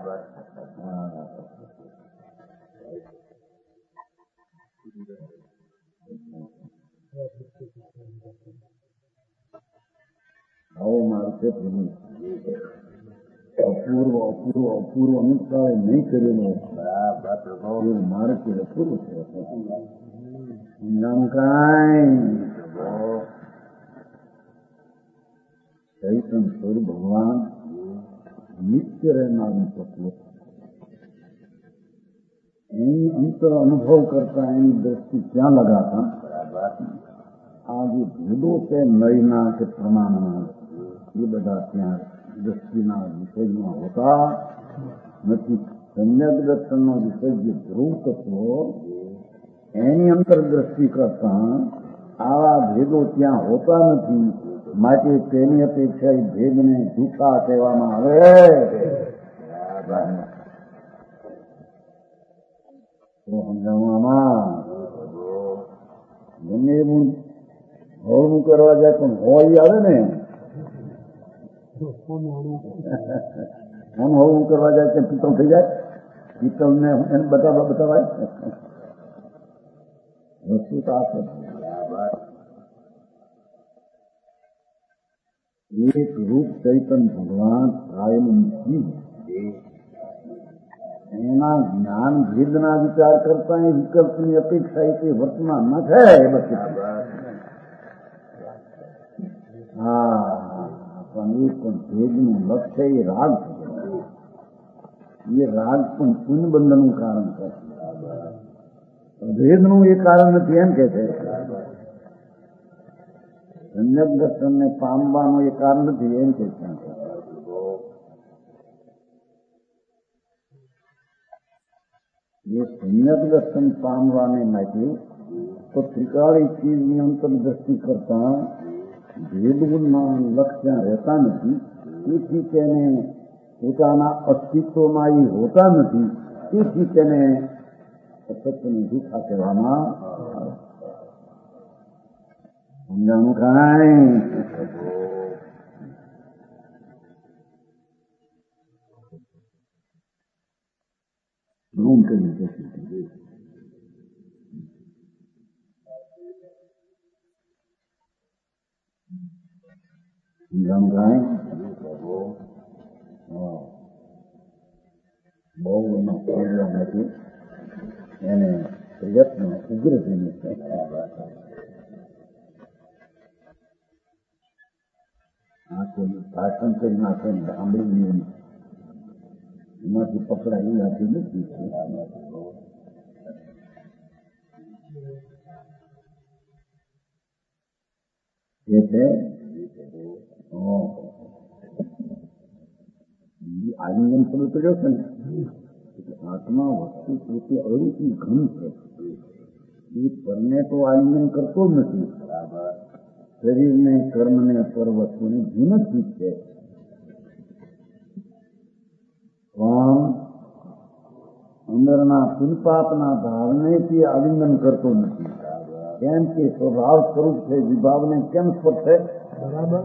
આવો માર્ગે અપૂર્વ અપૂર્વ અપૂર્વ અનુસાર નહીં કરેલો માર્ગ અપૂર્વ છે. ચૈતન સ્વરૂપ ભગવાન નિત્ય રહેનારું તત્વ, એની અંતર અનુભવ કરતા એની દ્રષ્ટિ ક્યાં લગાતા? આ જે ભેદો છે નયના કે પ્રમાણના એ બધા ત્યાં દ્રષ્ટિના વિષયમાં હોતા નથી. સમ્યક દર્શનનો વિષય જે ધ્રુવ તત્વ એની અંતર દ્રષ્ટિ કરતા આવા ભેદો ત્યાં હોતા નથી. માટે તેની અપેક્ષા એ ભેદને જૂઠા કહેવામાં આવે. સમજાવવામાં ગમે એવું હળવું કરવા જાય પણ હોય આવે ને, આમ હળવું કરવા જાય કે પિત્તળ થઈ જાય. પિત્તળને એને બતાવાય વસ્તુ તો આ છે. એક રૂપ ચૈતન ભગવાન કાયમ એના જ્ઞાન ભેદના વિચાર કરતા એ વિકલ્પની અપેક્ષા એ વર્તમાનમાં છે. પણ એ પણ ભેદનું લક્ષ્ય એ રાગ છે. એ રાગ પણ પુણ્યબંધનનું કારણ છે, ભેદનું એ કારણ નથી એમ કે છે. સમ્યક દર્શનને પામવાનું એ કારણ નથી એમ કે છે. એ સમ્યક દર્શન પામવાને માટે તો ત્રિકાળી ચીજની અંતર દ્રષ્ટિ કરતા ભેદના લક્ષ્ય રહેતા નથી. તેથી તેને પોતાના અસ્તિત્વમાં એ હોતા નથી. તેથી તેને સત્યને જૂઠા કહેવામાં આવે. સમજાણું કાંઈ? રૂમ કરી સમજાણું કાંઈ? બહુ એમાં ફેરવા નથી. એને પ્રયત્ન ઉગ્ર થઈને આ કોઈ ભાષણ કરી નાખે સાંભળી એમાંથી પકડાઈ આપી નથી. એટલે આલિંગન શબ્દ કર્યો છે ને, આત્મા વસ્તુ પોતે અરૂપી ઘન છે. એ પરને તો આલિંગન કરતો જ નથી. શરીરને કર્મને પર વસ્તુની ભીનથી છે, પણ અંદરના પુલપાપના ધારણેથી આલિંગન કરતો નથી. કેમ કે સ્વભાવ સ્વરૂપ છે, વિભાવને કેમ સ્પર્શે? બરાબર.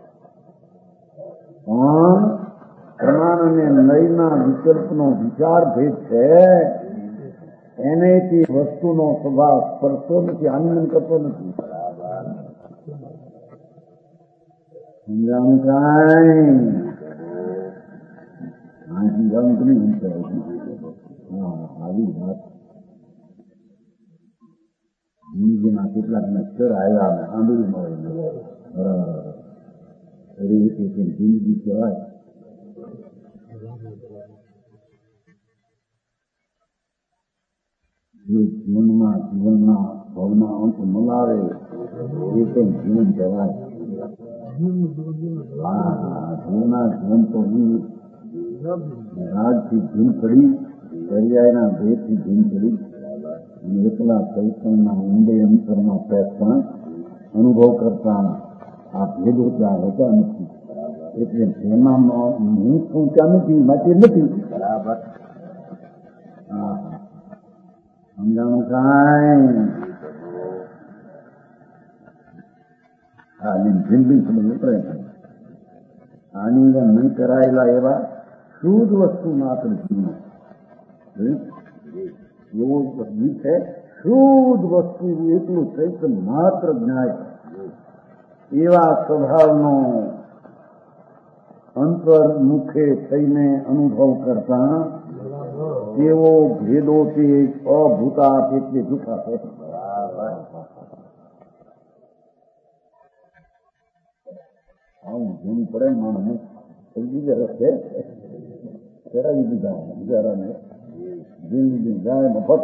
પણ પ્રમાણ અને નયના વિકલ્પનો વિચાર ભેદ છે, એનેથી વસ્તુનો સ્વભાવ સ્પર્શતો નથી, આલિંગન કરતો નથી. સમજાણું કાંઈ? હા, સમજાણું તો નહીં સમજાયું. આવી વાત જિંદગીના કેટલાક નક્ષર આવ્યા ને આંબળી મળે જિંદગી કહેવાય. જીવનમાં જીવનના ભાવના અંત મલાવે એ પણ જીવન કહેવાય. જીવના જીવન તો રાજથી જીન પડી, દરિયાના ભેદથી જીન પડી, એકલા ચૈતનના ઊંડે અંતરમાં પણ અનુભવ કરતા આ ભેદો ત્યાં હોતા નથી. એટલે જેમાં હું છું ત્યાં નથી, માટે નથી. બરાબર. સમજાણું કાંઈ? જિંદગી સમજ ઉતરે. આલિંગન નહીં કરાયેલા એવા શુદ્ધ વસ્તુ માત્ર જીવન એવો ગીત છે. શુદ્ધ વસ્તુ એટલું ચૈતન માત્ર જ્ઞાય એવા સ્વભાવનો અંતર્મુખે થઈને અનુભવ કરતા તેઓ ભેદોથી અભૂતા એટલે જૂઠા છે. આવું જેનું પડે માણસને સમજી રસ્તે ચડાવી દીધા બિચારાને જિંદગી જાય મફત.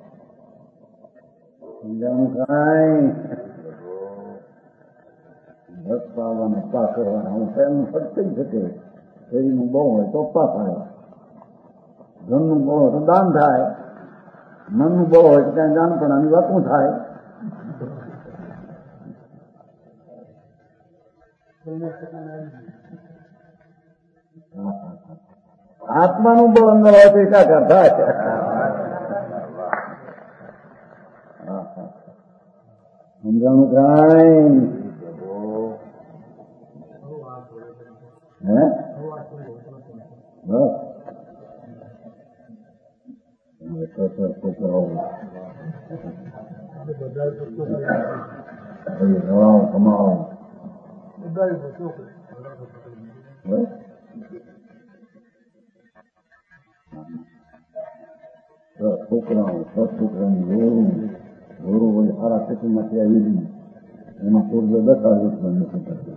સમજાણું કાંઈ? રસ્તા આવવાના પા કરવાના હું એમનું ફટ થઈ શકે. શરીરનું બહુ હોય તો પા થાય, ધનનું બહુ હોય તો દાન થાય, મનનું બહુ હોય તો ક્યાંય જાણપણાની વાતું થાય. આત્માનું બળ અંદર હોય તો એકાકાર થાય. સમજાણું કાંઈ? હે બસ છોકરાઓ કમાવો છોકરાની ગોરું હોય સારા ખેતીમાંથી આવેલી એમાં પૂર્વ 10 વર્ષ બંધ નથી કરતી.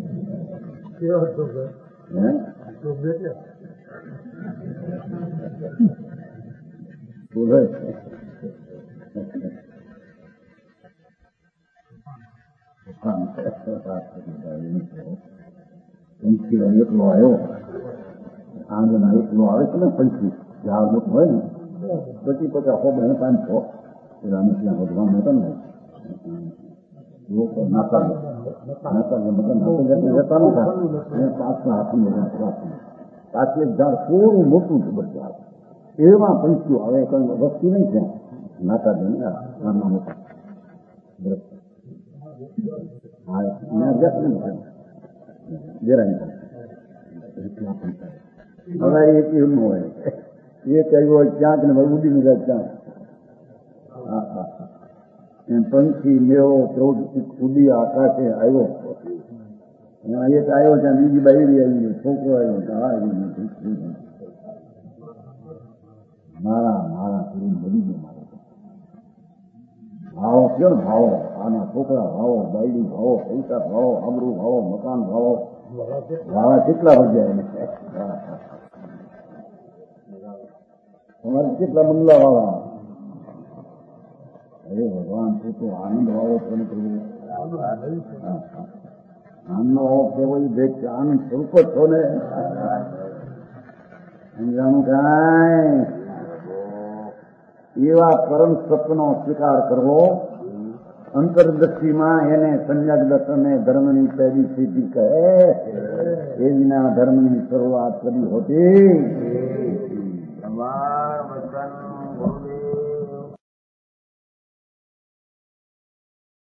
પંછી એકલો આવ્યો, આંગણા એકલો આવે છે ને પંછી ઝાડ મોટું હોય ને પછી 50 500 પેલા અમે ત્યાં ભગવાન હતા ને લોકો નાતા જતા નતા પાછલા હાથમાં પાછળ એક ઝાડ થોડું મોટું છે બધા એવા પંચીઓ આવે કઈ વસ્તી નહીં ત્યાં નાતા જઈને નાના મોટા હવે એક એવું હોય એ કહ્યું હોય ક્યાંક ને ઉડી ને જાય ક્યાંક. એમ પંખી મેળો ઉડી આકાશે આવ્યો, એક આવ્યો ત્યાં બીજી બાયડી આવી, છોકરો આવ્યો મારા મારા શરીર બની ગયું. મારે ભાવો કયો ને ભાવો, આના છોકરા ભાવો, બાયડી ભાવો, પૈસા ભાવો, આબરૂ ભાવો, મકાન ભાવો, ભાવા કેટલા વધ્યા એને. તમારે કેટલા બંગલા વાળા. અરે ભગવાન તું તો આનંદ વાળો પણ કરવું આનંદ કેવો ભેટ છે, આનંદ સ્વરૂપ જ છો ને. સમજાણું કાંઈ? એવા પરમ સત્યનો સ્વીકાર કરવો અંતરદ્રષ્ટિમાં એને સમ્યક દર્શને ધર્મની પહેલી સિદ્ધિ કહે એ વિના ધર્મની શરૂઆત કરી હોતી. તમાર વચન